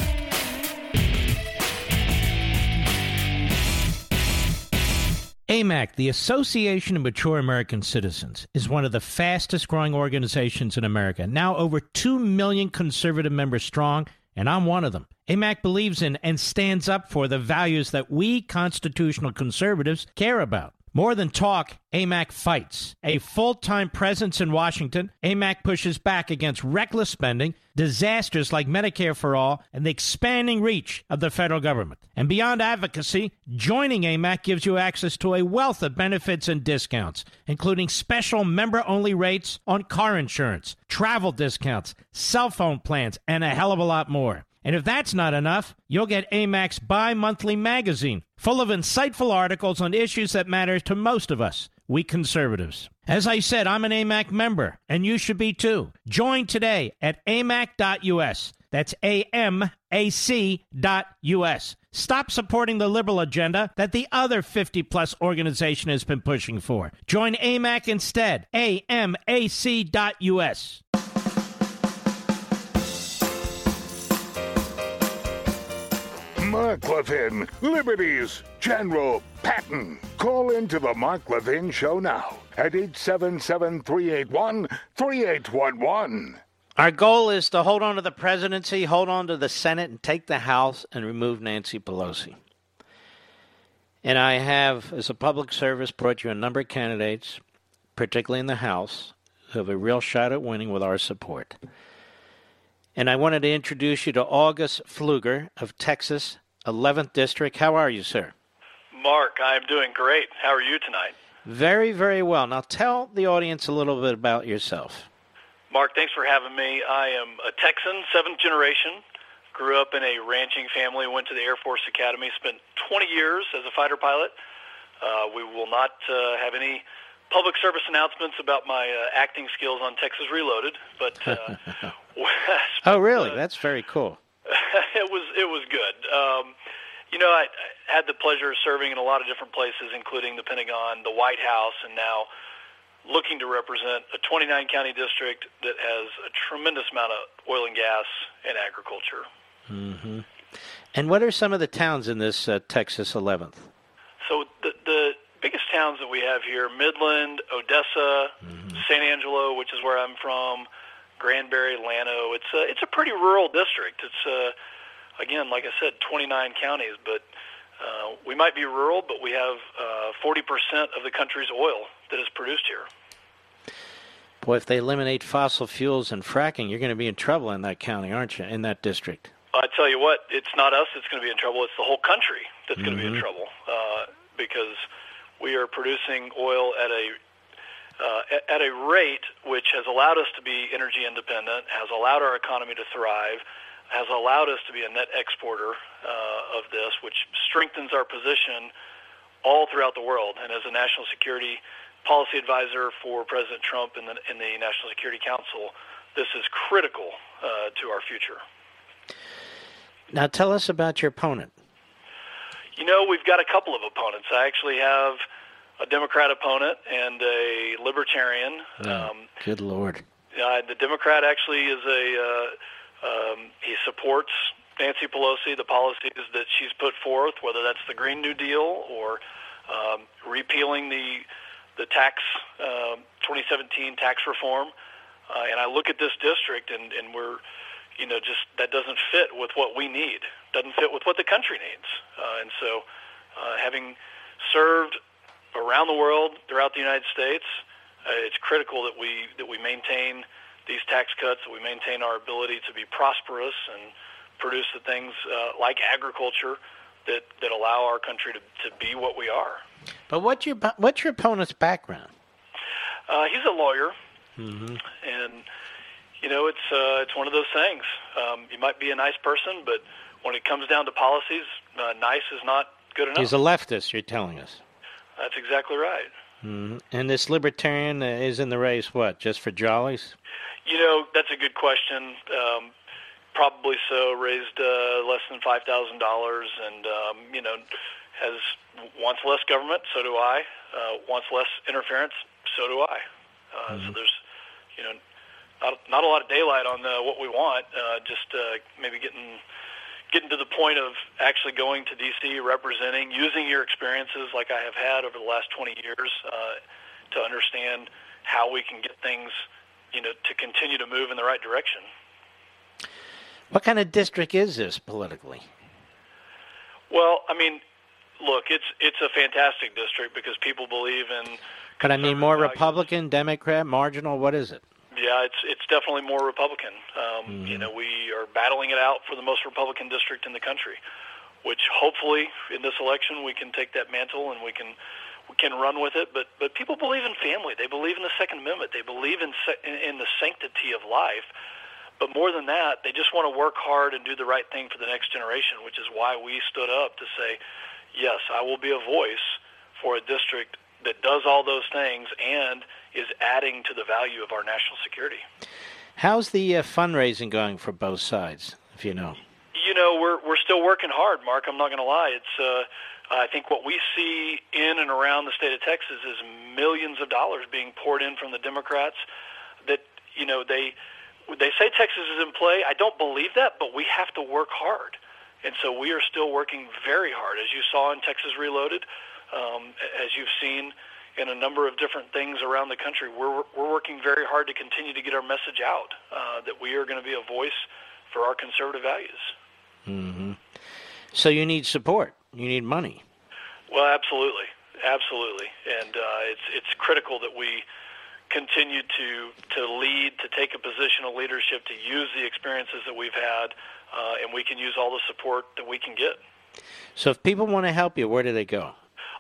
AMAC, the Association of Mature American Citizens, is one of the fastest-growing organizations in America. Now over 2 million conservative members strong, and I'm one of them. AMAC believes in and stands up for the values that we constitutional conservatives care about. More than talk, AMAC fights. A full-time presence in Washington, AMAC pushes back against reckless spending, disasters like Medicare for All, and the expanding reach of the federal government. And beyond advocacy, joining AMAC gives you access to a wealth of benefits and discounts, including special member-only rates on car insurance, travel discounts, cell phone plans, and a hell of a lot more. And if that's not enough, you'll get AMAC's bi-monthly magazine, full of insightful articles on issues that matter to most of us, we conservatives. As I said, I'm an AMAC member, and you should be too. Join today at amac.us. That's AMAC.us. Stop supporting the liberal agenda that the other 50-plus organization has been pushing for. Join AMAC instead. AMAC.us. Mark Levin, Liberty's General Patton. Call into the Mark Levin Show now at 877-381-3811. Our goal is to hold on to the presidency, hold on to the Senate, and take the House and remove Nancy Pelosi. And I have, as a public service, brought you a number of candidates, particularly in the House, who have a real shot at winning with our support. And I wanted to introduce you to August Pfluger of Texas, 11th District. How are you, sir? Mark, I'm doing great. How are you tonight? Very, very well. Now tell the audience a little bit about yourself. Mark, thanks for having me. I am a Texan, 7th generation. Grew up in a ranching family, went to the Air Force Academy, spent 20 years as a fighter pilot. We will not have any public service announcements about my acting skills on Texas Reloaded, but oh, really? That's very cool. It was good. I had the pleasure of serving in a lot of different places, including the Pentagon, the White House, and now looking to represent a 29-county district that has a tremendous amount of oil and gas and agriculture. Mm-hmm. And what are some of the towns in this Texas 11th? So the biggest towns that we have here, Midland, Odessa, San Angelo, which is where I'm from, Granbury, Llano. It's a pretty rural district. It's, again, like I said, 29 counties, but we might be rural, but we have 40% of the country's oil that is produced here. Boy, if they eliminate fossil fuels and fracking, you're going to be in trouble in that county, aren't you, in that district? I tell you what, it's not us that's going to be in trouble. It's the whole country that's going to be in trouble because we are producing oil at a rate which has allowed us to be energy independent, has allowed our economy to thrive, has allowed us to be a net exporter of this, which strengthens our position all throughout the world. And as a national security policy advisor for President Trump in the National Security Council, this is critical to our future. Now tell us about your opponent. We've got a couple of opponents. I actually have a Democrat opponent and a Libertarian. Good Lord. The Democrat actually is he supports Nancy Pelosi, the policies that she's put forth, whether that's the Green New Deal or repealing the tax 2017 tax reform, and I look at this district and we're, just that doesn't fit with what we need, doesn't fit with what the country needs, and so having served around the world, throughout the United States, it's critical that we maintain these tax cuts, that we maintain our ability to be prosperous and produce the things like agriculture that allow our country to be what we are. But what's your opponent's background? He's a lawyer, mm-hmm. and it's one of those things. You might be a nice person, but when it comes down to policies, nice is not good enough. He's a leftist, you're telling us. That's exactly right. Mm-hmm. And this libertarian is in the race, what, just for jollies? That's a good question. Probably so. Raised less than $5,000, and wants less government. So do I. Wants less interference. So do I. So there's, not a lot of daylight on what we want. Just maybe getting to the point of actually going to D.C., representing, using your experiences like I have had over the last 20 years to understand how we can get things, to continue to move in the right direction. What kind of district is this politically? Well, look, it's a fantastic district because people believe in. But more values. Republican, Democrat, marginal. What is it? Yeah, it's definitely more Republican. We are battling it out for the most Republican district in the country, which hopefully in this election we can take that mantle and we can run with it. But people believe in family. They believe in the Second Amendment. They believe in the sanctity of life. But more than that, they just want to work hard and do the right thing for the next generation, which is why we stood up to say, yes, I will be a voice for a district that does all those things and is adding to the value of our national security. How's the fundraising going for both sides, if you know? We're still working hard, Mark. I'm not going to lie. It's I think what we see in and around the state of Texas is millions of dollars being poured in from the Democrats that, they say Texas is in play. I don't believe that, but we have to work hard. And so we are still working very hard, as you saw in Texas Reloaded, as you've seen in a number of different things around the country. We're working very hard to continue to get our message out, that we are going to be a voice for our conservative values. Mm-hmm. So you need support. You need money. Well, absolutely. Absolutely. And it's critical that we continue to lead, to take a position of leadership, to use the experiences that we've had, and we can use all the support that we can get. So if people want to help you, where do they go?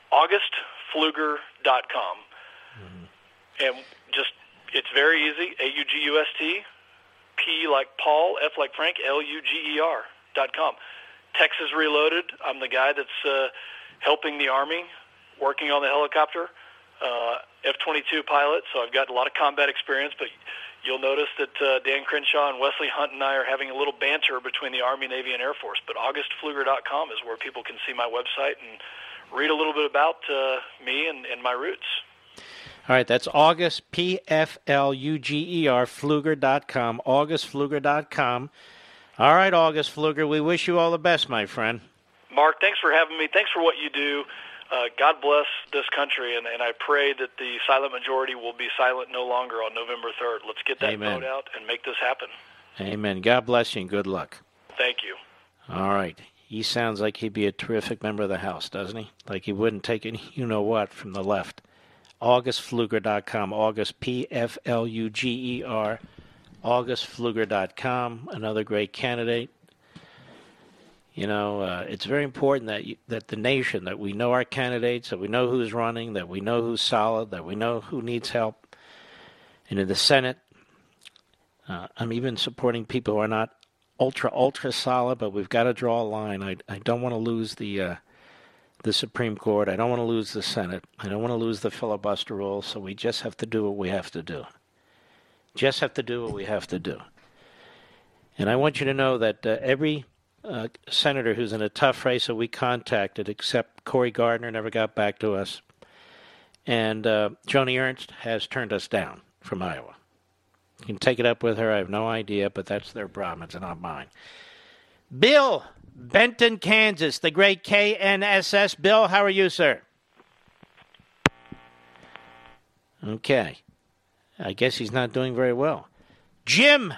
AugustPfluger.com. Mm-hmm. And it's very easy, AUGUST, P like Paul, F like Frank, LUGER.com. Texas Reloaded, I'm the guy that's helping the Army, working on the helicopter. F-22 pilot, so I've got a lot of combat experience, but you'll notice that Dan Crenshaw and Wesley Hunt and I are having a little banter between the Army, Navy, and Air Force, but AugustPfluger.com is where people can see my website and read a little bit about me and my roots. All right, that's August, P-F-L-U-G-E-R, Pfluger.com, AugustPfluger.com. All right, August Pfluger, we wish you all the best, my friend. Mark, thanks for having me. Thanks for what you do. God bless this country, and I pray that the silent majority will be silent no longer on November 3rd. Let's get that Amen. vote out and make this happen. Amen. God bless you and good luck. Thank you. All right. He sounds like he'd be a terrific member of the House, doesn't he? Like he wouldn't take any you-know-what from the left. AugustPfluger.com, August, P-F-L-U-G-E-R, AugustPfluger.com, another great candidate. It's very important that the nation, that we know our candidates, that we know who's running, that we know who's solid, that we know who needs help. And in the Senate, I'm even supporting people who are not ultra solid, but we've got to draw a line. I don't want to lose the Supreme Court. I don't want to lose the Senate. I don't want to lose the filibuster rule, so we just have to do what we have to do. Just have to do what we have to do. And I want you to know that every senator who's in a tough race that we contacted, except Cory Gardner, never got back to us, and Joni Ernst has turned us down from Iowa. You can take it up with her. I have no idea, but that's their problem. It's not mine. Bill, Benton, Kansas, the great KNSS. Bill, how are you, sir? Okay. I guess he's not doing very well. Jim,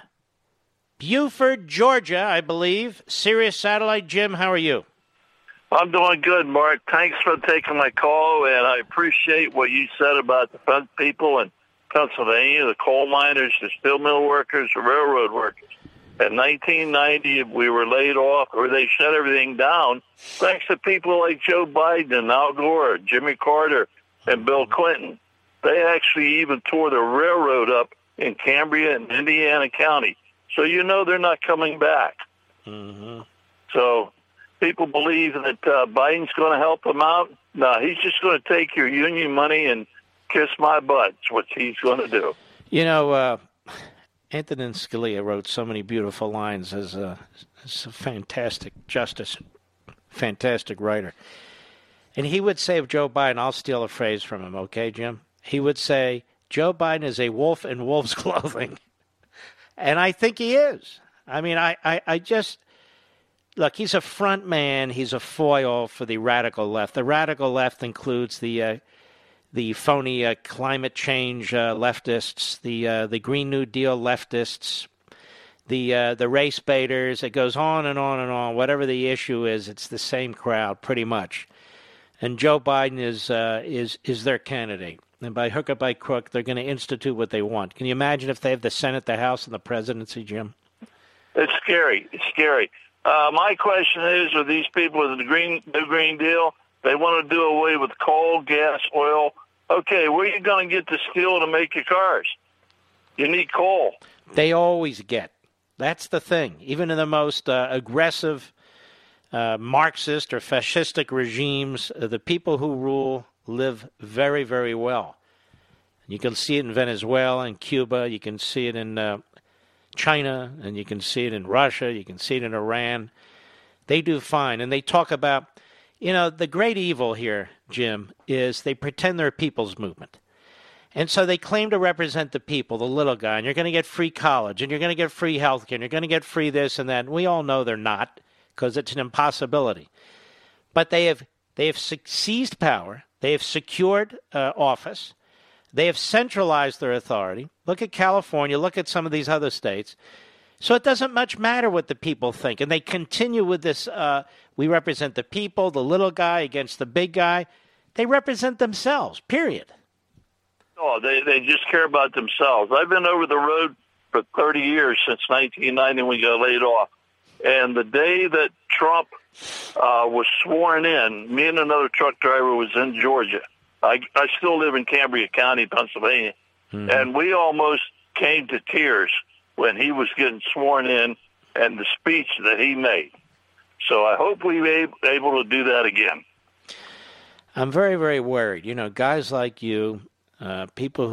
Buford, Georgia, I believe. Sirius Satellite. Jim, how are you? I'm doing good, Mark. Thanks for taking my call, and I appreciate what you said about the people in Pennsylvania, the coal miners, the steel mill workers, the railroad workers. In 1990, we were laid off, or they shut everything down, thanks to people like Joe Biden and Al Gore, Jimmy Carter, and Bill Clinton. They actually even tore the railroad up in Cambria and Indiana County. So you know they're not coming back. Mm-hmm. So people believe that Biden's going to help them out. No, he's just going to take your union money and kiss my butt. That's what he's going to do. You know, Antonin Scalia wrote so many beautiful lines as a fantastic justice, fantastic writer. And he would say of Joe Biden, I'll steal a phrase from him, okay, Jim? He would say, Joe Biden is a wolf in wolf's clothing. And I think he is. I mean, I just, look, he's a front man. He's a foil for the radical left. The radical left includes the phony climate change leftists, the Green New Deal leftists, the race baiters. It goes on and on and on. Whatever the issue is, it's the same crowd pretty much. And Joe Biden is their candidate. And by hook or by crook, they're going to institute what they want. Can you imagine if they have the Senate, the House, and the presidency, Jim? It's scary. It's scary. My question is, are these people with the New Green Deal, they want to do away with coal, gas, oil. Okay, where are you going to get the steel to make your cars? You need coal. They always get. That's the thing. Even in the most aggressive Marxist or fascistic regimes, the people who rule live very, very well. You can see it in Venezuela and Cuba. You can see it in China, and you can see it in Russia. You can see it in Iran. They do fine. And they talk about, you know, the great evil here, Jim, is they pretend they're a people's movement. And so they claim to represent the people, the little guy, and you're going to get free college, and you're going to get free health care, and you're going to get free this and that. And we all know they're not, because it's an impossibility. But they have seized power. They have secured office. They have centralized their authority. Look at California. Look at some of these other states. So it doesn't much matter what the people think. And they continue with this, we represent the people, the little guy against the big guy. They represent themselves, period. Oh, they just care about themselves. I've been over the road for 30 years, since 1990 when we got laid off. And the day that Trump was sworn in, me and another truck driver was in Georgia. I still live in Cambria County, Pennsylvania. Mm-hmm. And we almost came to tears when he was getting sworn in and the speech that he made. So I hope we'll be able to do that again. I'm very, very worried. You know, guys like you, people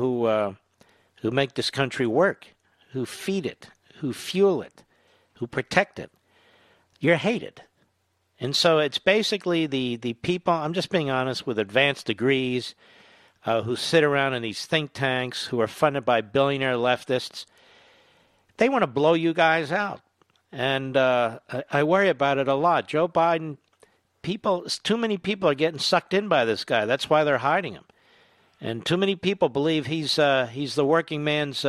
who make this country work, who feed it, who fuel it, who protect it, you're hated. And so it's basically the people, I'm just being honest, with advanced degrees, who sit around in these think tanks, who are funded by billionaire leftists. They want to blow you guys out. And I worry about it a lot. Joe Biden, too many people are getting sucked in by this guy. That's why they're hiding him. And too many people believe he's the working man's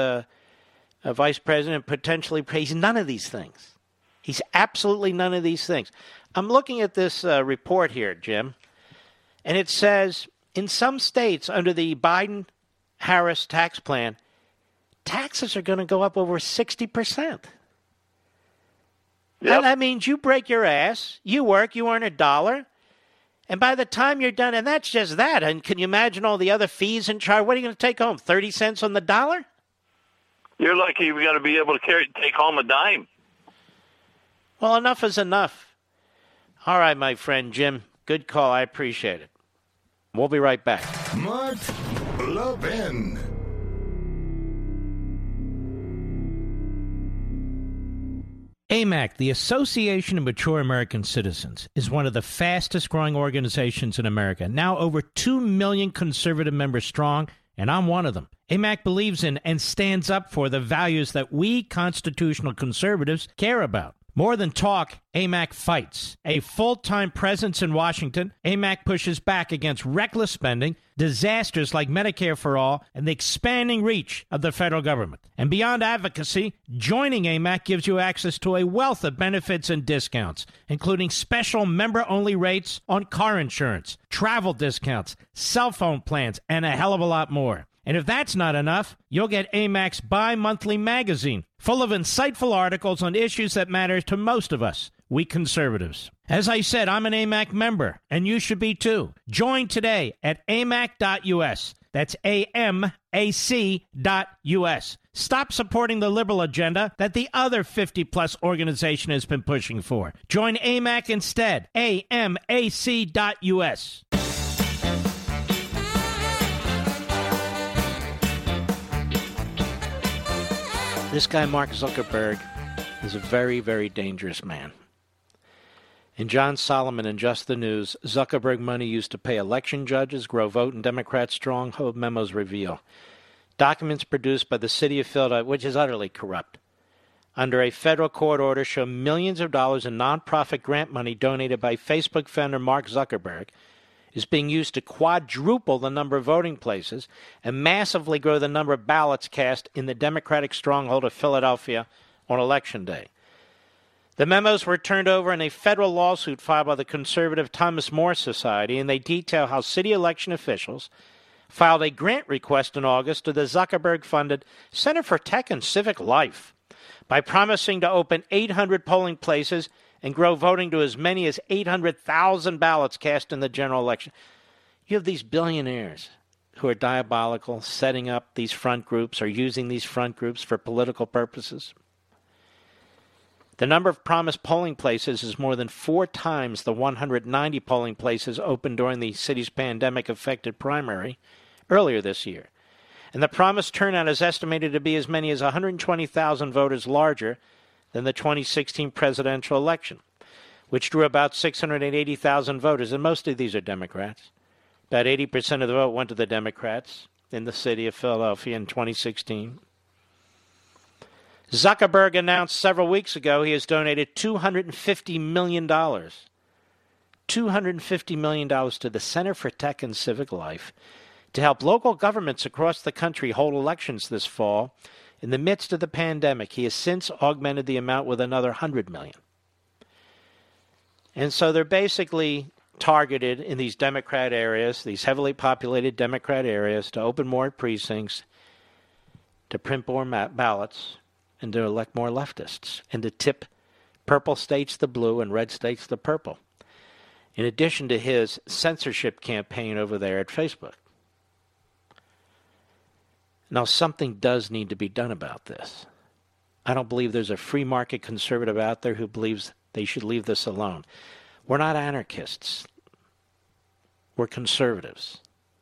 vice president, potentially. He's none of these things. He's absolutely none of these things. I'm looking at this report here, Jim, and it says in some states under the Biden-Harris tax plan, taxes are going to go up over 60%. Yep. That means you break your ass, you work, you earn $1, and by the time you're done, and that's just that, and can you imagine all the other fees and charge? What are you going to take home, 30 cents on the dollar? You're lucky you're going to be able to take home a dime. Well, enough is enough. All right, my friend Jim, good call. I appreciate it. We'll be right back. Mark Levin. AMAC, the Association of Mature American Citizens, is one of the fastest growing organizations in America. Now over 2 million conservative members strong, and I'm one of them. AMAC believes in and stands up for the values that we constitutional conservatives care about. More than talk, AMAC fights. A full-time presence in Washington, AMAC pushes back against reckless spending, disasters like Medicare for All, and the expanding reach of the federal government. And beyond advocacy, joining AMAC gives you access to a wealth of benefits and discounts, including special member-only rates on car insurance, travel discounts, cell phone plans, and a hell of a lot more. And if that's not enough, you'll get AMAC's bi-monthly magazine, full of insightful articles on issues that matter to most of us, we conservatives. As I said, I'm an AMAC member, and you should be too. Join today at amac.us. That's AMAC.us. Stop supporting the liberal agenda that the other 50-plus organization has been pushing for. Join AMAC instead. AMAC.us. This guy, Mark Zuckerberg, is a very, very dangerous man. In John Solomon and Just the News, Zuckerberg money used to pay election judges, grow vote in Democrat stronghold, memos reveal. Documents produced by the city of Philadelphia, which is utterly corrupt, under a federal court order show millions of dollars in nonprofit grant money donated by Facebook founder Mark Zuckerberg is being used to quadruple the number of voting places and massively grow the number of ballots cast in the Democratic stronghold of Philadelphia on Election Day. The memos were turned over in a federal lawsuit filed by the conservative Thomas More Society, and they detail how city election officials filed a grant request in August to the Zuckerberg-funded Center for Tech and Civic Life by promising to open 800 polling places and grow voting to as many as 800,000 ballots cast in the general election. You have these billionaires who are diabolical, setting up these front groups or using these front groups for political purposes. The number of promised polling places is more than 4 times the 190 polling places opened during the city's pandemic-affected primary earlier this year. And the promised turnout is estimated to be as many as 120,000 voters larger than the 2016 presidential election, which drew about 680,000 voters, and most of these are Democrats. About 80% of the vote went to the Democrats in the city of Philadelphia in 2016. Zuckerberg announced several weeks ago he has donated $250 million. $250 million to the Center for Tech and Civic Life to help local governments across the country hold elections this fall. In the midst of the pandemic, he has since augmented the amount with another $100 million. And so they're basically targeted in these Democrat areas, these heavily populated Democrat areas, to open more precincts, to print more ballots, and to elect more leftists, and to tip purple states the blue and red states the purple, in addition to his censorship campaign over there at Facebook. Now, something does need to be done about this. I don't believe there's a free market conservative out there who believes they should leave this alone. We're not anarchists. We're conservatives.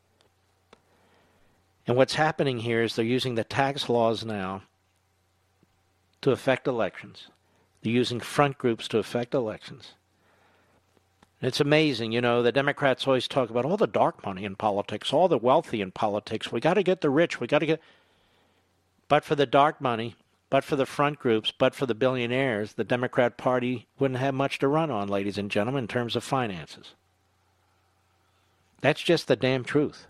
And what's happening here is they're using the tax laws now to affect elections. They're using front groups to affect elections. And it's amazing, the Democrats always talk about all the dark money in politics, all the wealthy in politics. We got to get the rich. But for the dark money, but for the front groups, but for the billionaires, the Democrat Party wouldn't have much to run on, ladies and gentlemen, in terms of finances. That's just the damn truth.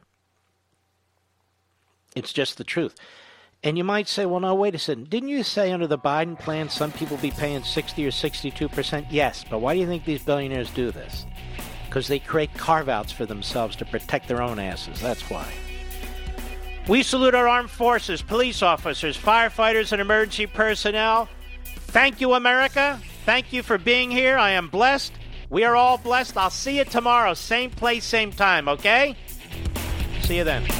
It's just the truth. And you might say, well, no, wait a second. Didn't you say under the Biden plan some people be paying 60 or 62%? Yes, but why do you think these billionaires do this? Because they create carve-outs for themselves to protect their own asses. That's why. We salute our armed forces, police officers, firefighters, and emergency personnel. Thank you, America. Thank you for being here. I am blessed. We are all blessed. I'll see you tomorrow. Same place, same time, okay? See you then.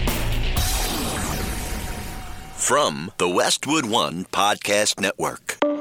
From the Westwood One Podcast Network.